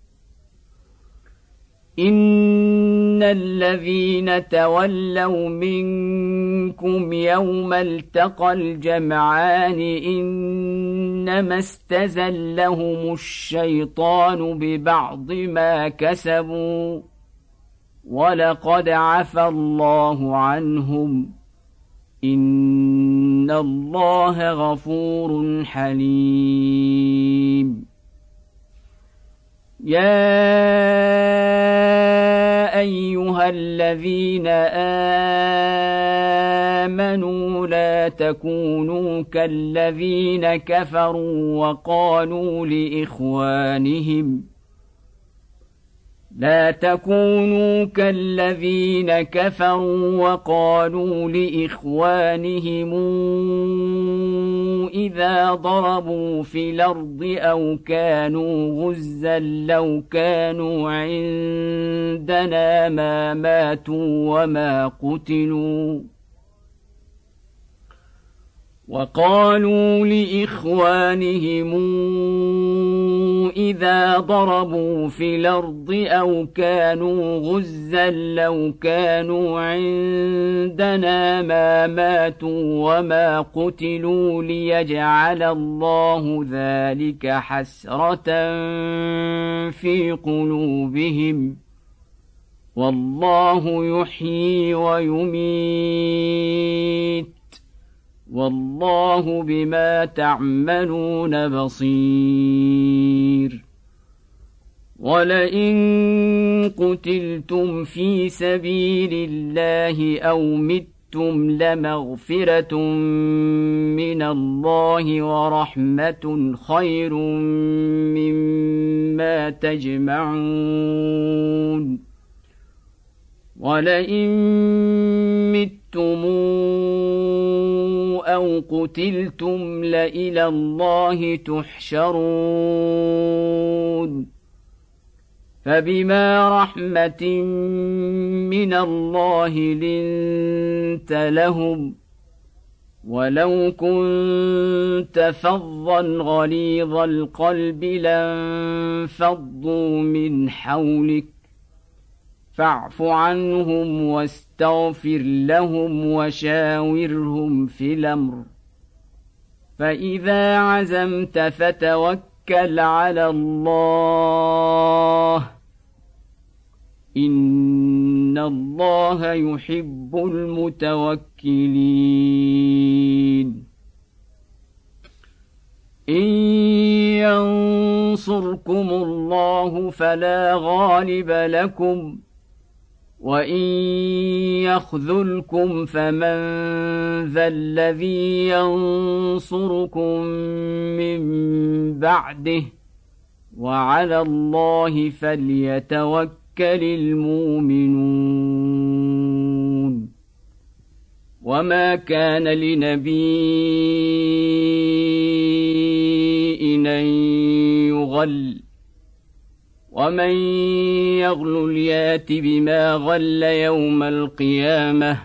إن الذين تولوا منكم يوم التقى الجمعان إنما استزلهم الشيطان ببعض ما كسبوا ولقد عفى الله عنهم إن الله غفور حليم يا أيها الذين آمنوا لا تكونوا كالذين كفروا وقالوا لإخوانهم لا تكونوا كالذين كفروا وقالوا لإخوانهم إذا ضربوا في الأرض أو كانوا غزا لو كانوا عندنا ما ماتوا وما قتلوا وقالوا لإخوانهم إذا ضربوا في الأرض أو كانوا غزا لو كانوا عندنا ما ماتوا وما قتلوا ليجعل الله ذلك حسرة في قلوبهم والله يحيي ويميت والله بما تعملون بصير ولئن قتلتم في سبيل الله أو متم لمغفرة من الله ورحمة خير مما تجمعون ولئن متم أو قتلتم لإلى الله تحشرون فبما رحمة من الله لنت لهم ولو كنت فظا غليظ القلب لانفضوا من حولك فاعف عنهم واستغفر لهم وشاورهم في الأمر فإذا عزمت فتوكل على الله إن الله يحب المتوكلين إن ينصركم الله فلا غالب لكم وإن يخذلكم فمن ذا الذي ينصركم من بعده وعلى الله فليتوكل المؤمنون وما كان لنبي أن يغل ومن يغل يات بما غل يوم القيامة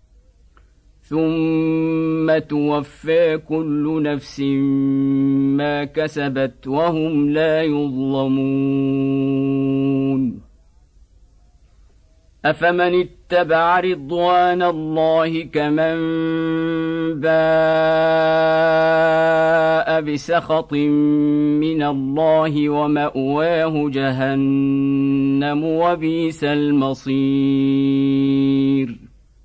ثم توفى كل نفس ما كسبت وهم لا يظلمون أفمن اتبع رضوان الله كمن باء بسخط من الله ومأواه جهنم وبئس المصير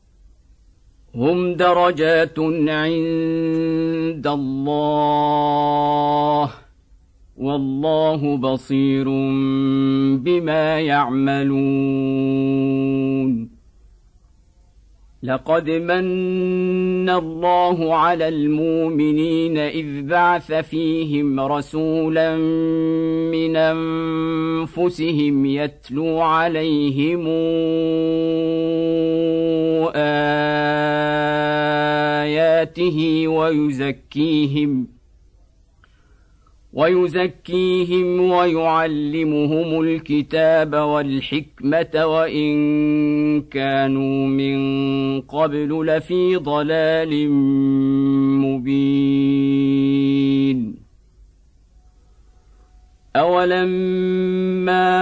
هم درجات عند الله والله بصير بما يعملون لقد من الله على المؤمنين إذ بعث فيهم رسولا من أنفسهم يتلو عليهم آياته ويزكيهم ويزكيهم ويعلمهم الكتاب والحكمة وإن كانوا من قبل لفي ضلال مبين أولما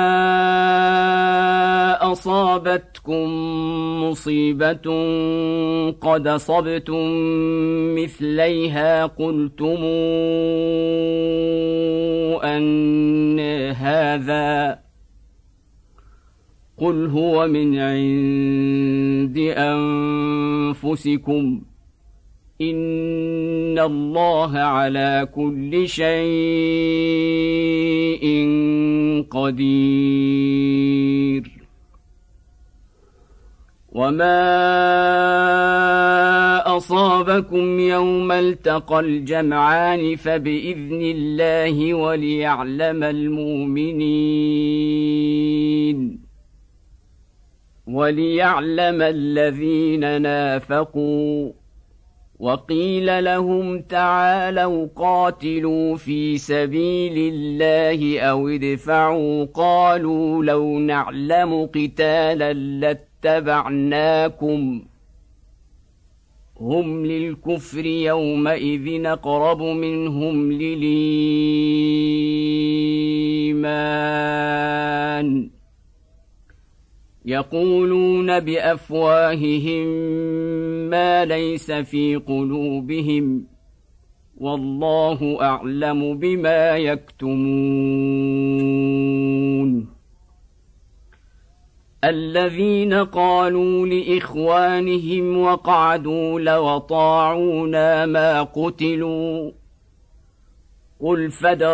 أصابتكم مصيبة قد أصبتم مثليها قلتم أن هذا قل هو من عند أنفسكم إن الله على كل شيء قدير وما أصابكم يوم التقى الجمعان فبإذن الله وليعلم المؤمنين وليعلم الذين نافقوا وقيل لهم تعالوا قاتلوا في سبيل الله أو ادفعوا قالوا لو نعلم قتالا لاتبعناكم هم للكفر يومئذ أقرب منهم للإيمان يقولون بأفواههم ما ليس في قلوبهم والله أعلم بما يكتمون الذين قالوا لإخوانهم وقعدوا لو طاعونا ما قتلوا قل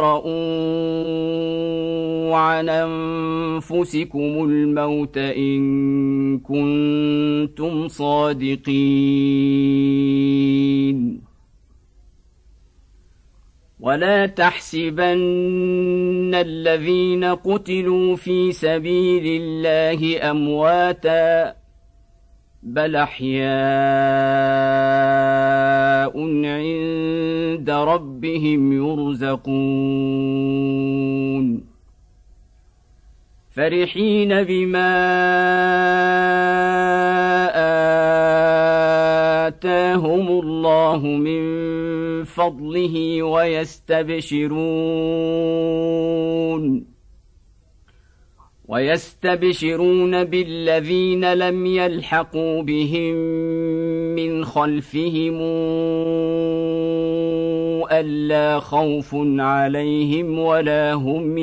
فادرءوا عن أنفسكم الموت إن كنتم صادقين ولا تحسبن الذين قتلوا في سبيل الله أمواتا بل أحياء عند ربهم يرزقون فرحين بما آتاهم الله من فضله ويستبشرون ويستبشرون بالذين لم يلحقوا بهم من خلفهم ألا خوف عليهم ولا هم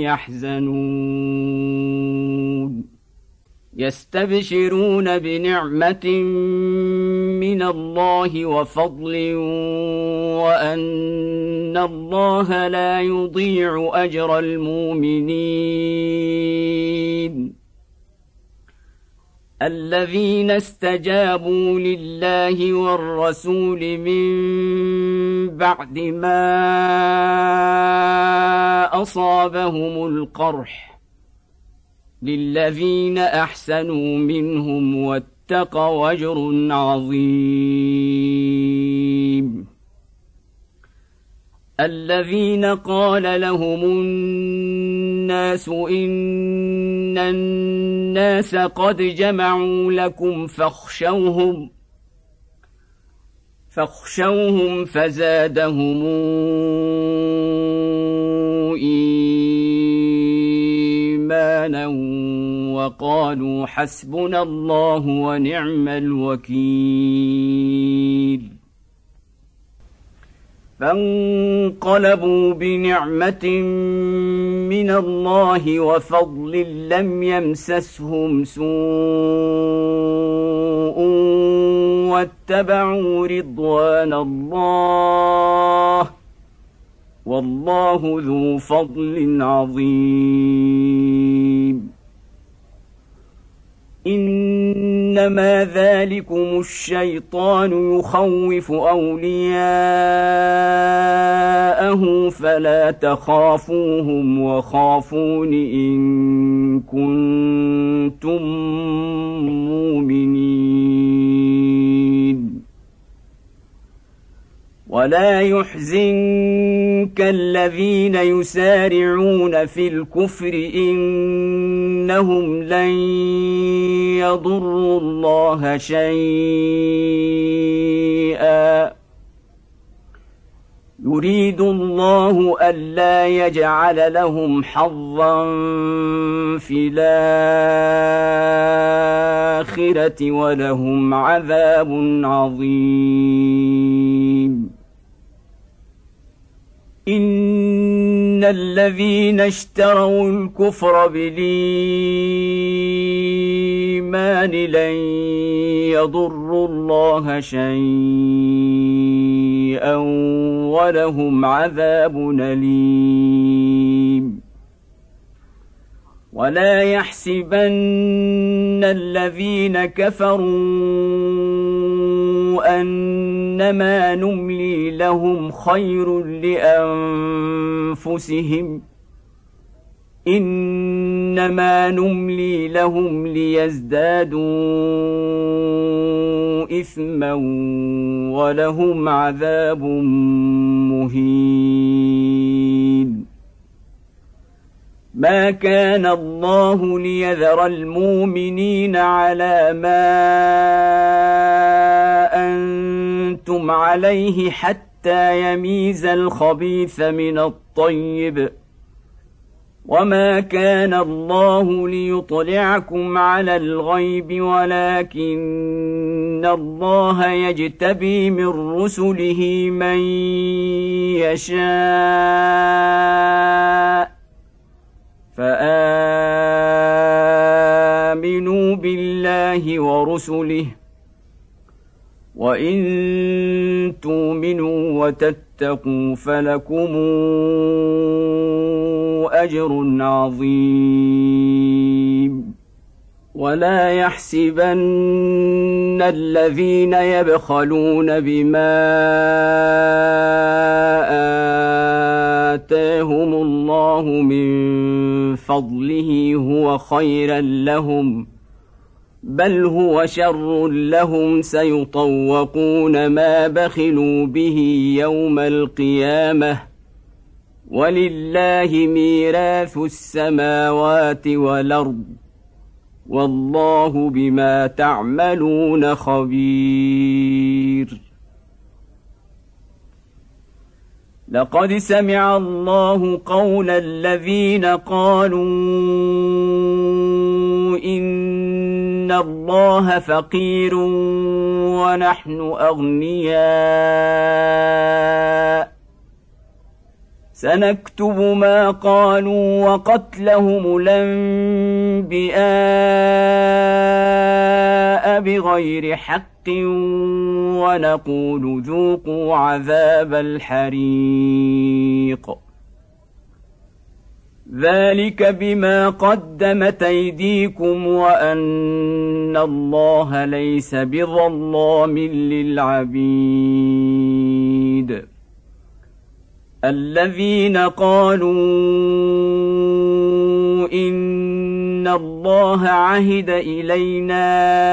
يحزنون يستبشرون بنعمة من الله وفضل وأن الله لا يضيع أجر المؤمنين الذين استجابوا لله والرسول من بعد ما أصابهم القرح للذين أحسنوا منهم واتقوا أجر عظيم الذين قال لهم الناس إن الناس قد جمعوا لكم فاخشوهم فاخشوهم فزادهم إيمانا وقالوا حسبنا الله ونعم الوكيل فانقلبوا بنعمة من الله وفضل لم يمسسهم سوء واتبعوا رضوان الله والله ذو فضل عظيم إنما ذلكم الشيطان يخوف أولياءه فلا تخافوهم وخافون إن كنتم مؤمنين ولا يحزنك الذين يسارعون في الكفر إنهم لن يضروا الله شيئا يريد الله ألا يجعل لهم حظا في الآخرة ولهم عذاب عظيم إن الذين اشتروا الكفر بالإيمان لن يضروا الله شيئا ولهم عذاب أليم ولا يحسبن الذين كفروا أنما نملي لهم خير لأنفسهم إنما نملي لهم ليزدادوا إثما ولهم عذاب مهين ما كان الله ليذر المؤمنين على ما أنتم عليه حتى يميز الخبيث من الطيب وما كان الله ليطلعكم على الغيب ولكن الله يجتبي من رسله من يشاء فآمنوا آمنوا بالله ورسله وإن تؤمنوا وتتقوا فلكم أجر عظيم ولا يحسبن الذين يبخلون بما آتاهم الله من فضله هو خيرا لهم بل هو شر لهم سيطوقون ما بخلوا به يوم القيامة ولله ميراث السماوات والأرض والله بما تعملون خبير لقد سمع الله قول الذين قالوا إن الله فقير ونحن أغنياء سنكتب ما قالوا وقتلهم الأنبياء بغير حق ونقول ذوقوا عذاب الحريق ذلك بما قدمت أيديكم وأن الله ليس بظلام للعبيد الذين قالوا إن الله عهد إلينا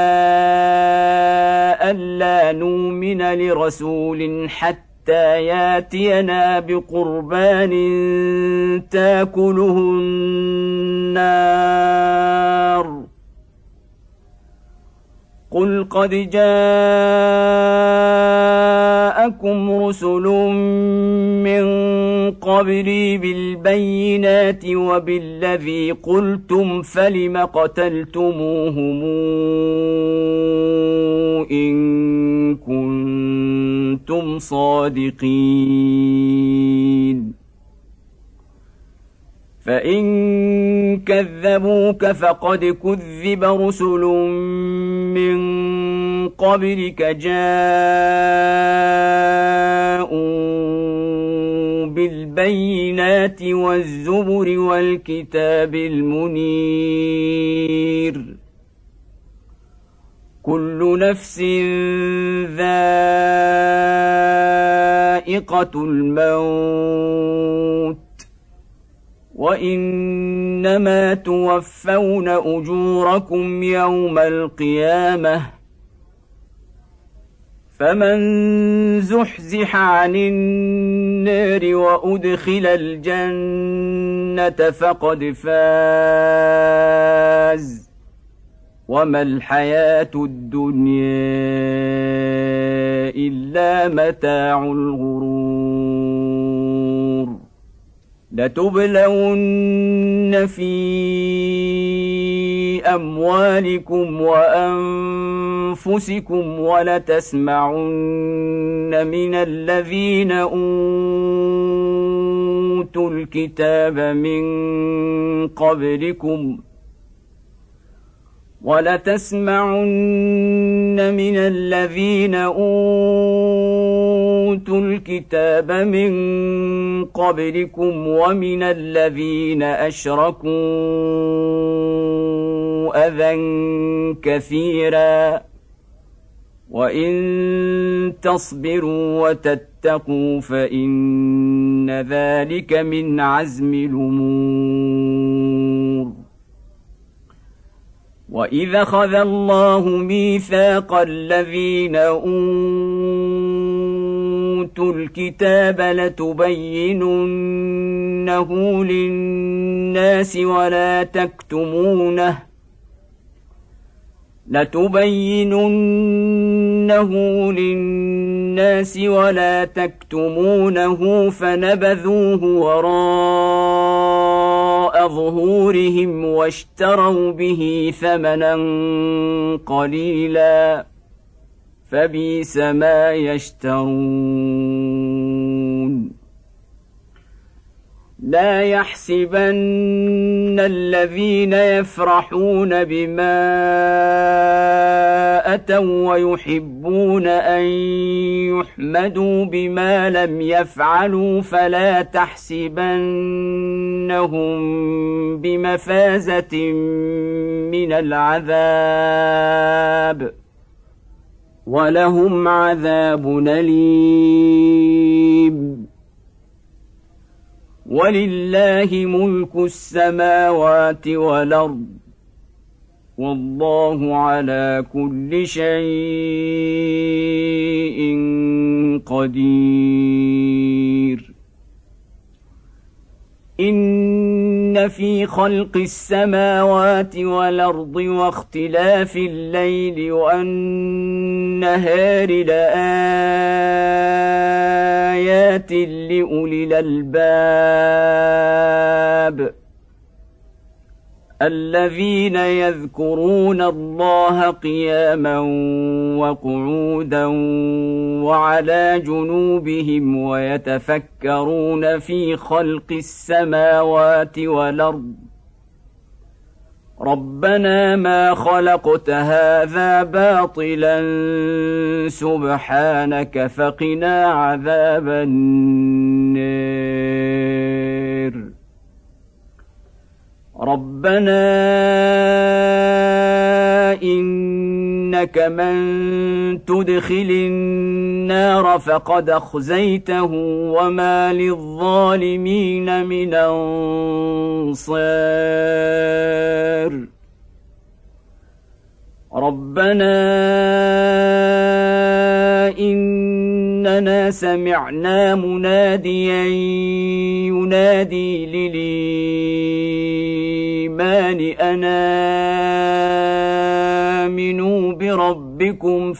ألا نؤمن لرسول حتى ياتينا بقربان تاكله النار قل قد جاءكم رسل من قبلي بالبينات وبالذي قلتم فلم قتلتموهم إن كنتم صادقين فإن كذبوك فقد كذب رسل من قبلك جاءوا بالبينات والزبر والكتاب المنير كل نفس ذائقة الموت وإنما توفون أجوركم يوم القيامة فمن زحزح عن النار وأدخل الجنة فقد فاز وما الحياة الدنيا إلا متاع الغرور لتبلون في أموالكم وأنفسكم ولتسمعن من الذين أوتوا الكتاب من قبلكم ولتسمعن من الذين أوتوا الكتاب من قبلكم ومن الذين أشركوا أذى كثيرا وإن تصبروا وتتقوا فإن ذلك من عزم الأمور وإذا أخذ الله ميثاق الذين أوتوا الكتاب لتبيننه للناس ولا تكتمونه لتبيننه للناس ولا تكتمونه فنبذوه وراء ظهورهم واشتروا به ثمنا قليلا فبئس ما يشترون لا يحسبن الذين يفرحون بما أتوا ويحبون أن يحمدوا بما لم يفعلوا فلا تحسبنهم بمفازة من العذاب ولهم عذاب أليم. ولله ملك السماوات والأرض والله على كل شيء قدير. إن في خلق السماوات والأرض واختلاف الليل والنهار لآيات لأولي الألباب الذين يذكرون الله قياما وقعودا وعلى جنوبهم ويتفكرون في خلق السماوات والأرض ربنا ما خلقت هذا باطلا سبحانك فقنا عذاب النار. ربنا إنك من تدخل النار فقد أخزيته وما للظالمين من أنصار. ربنا إننا سمعنا مناديا ينادي للإيمان أن آمنوا بربكم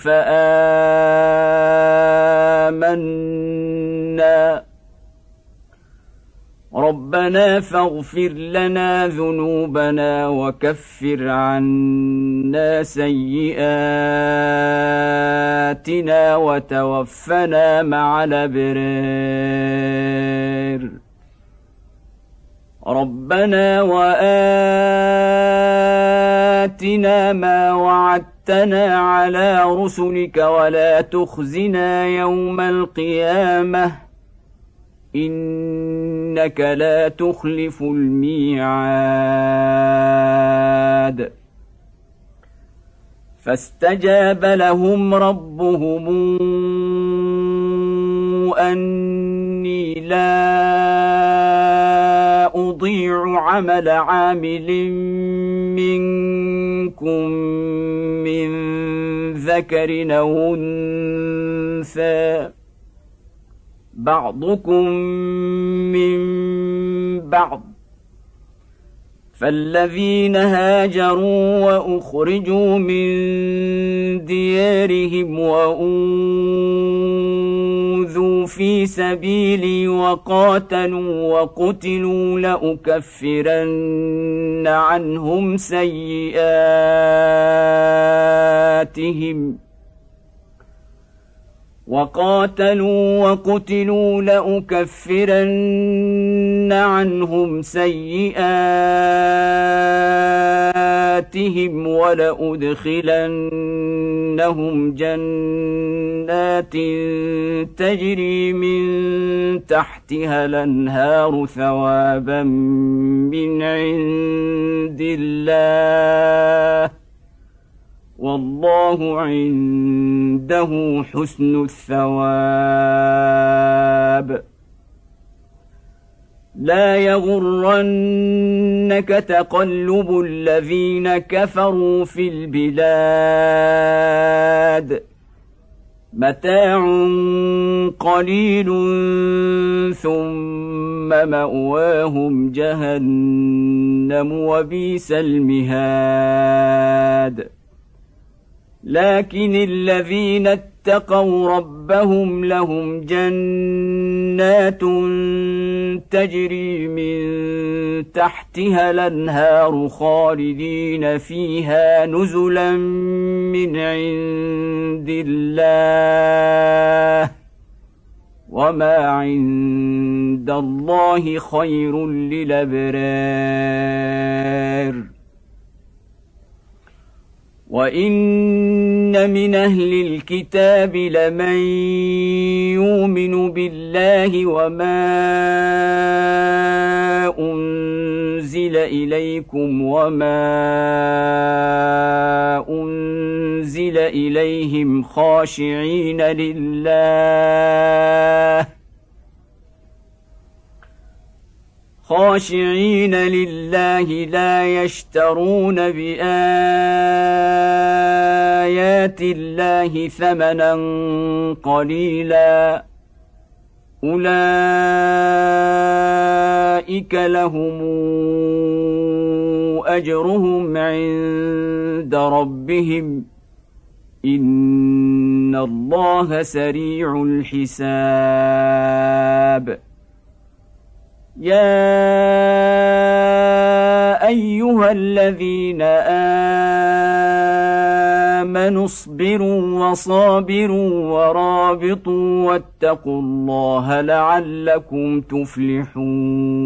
فآمنا ربنا فاغفر لنا ذنوبنا وكفر عنا سيئاتنا وتوفنا مع الأبرار. ربنا وآتنا ما وعدتنا على رسلك ولا تخزنا يوم القيامة إنك لا تخلف الميعاد. فاستجاب لهم ربهم أني لا أضيع عمل عامل منكم من ذكر أو أنثى بعضكم من بعض فالذين هاجروا وأخرجوا من ديارهم وأوذوا في سبيلي وقاتلوا وقتلوا لأكفرن عنهم سيئاتهم وقاتلوا وقتلوا لأكفرن عنهم سيئاتهم ولأدخلنهم جنات تجري من تحتها الأنهار ثوابا من عند الله والله عنده حسن الثواب. لا يغرنك تقلب الذين كفروا في البلاد متاع قليل ثم مأواهم جهنم وبئس المهاد. لكن الذين اتقوا ربهم لهم جنات تجري من تحتها الأنهار خالدين فيها نزلا من عند الله وما عند الله خير للأبرار وإن من أهل الكتاب لمن يؤمن بالله وما أنزل إليكم وما أنزل إليهم خاشعين لله خاشعين لله لا يشترون بآيات الله ثمنا قليلا أولئك لهم أجرهم عند ربهم إن الله سريع الحساب يا أيها الذين آمنوا اصبروا وصابروا ورابطوا واتقوا الله لعلكم تفلحون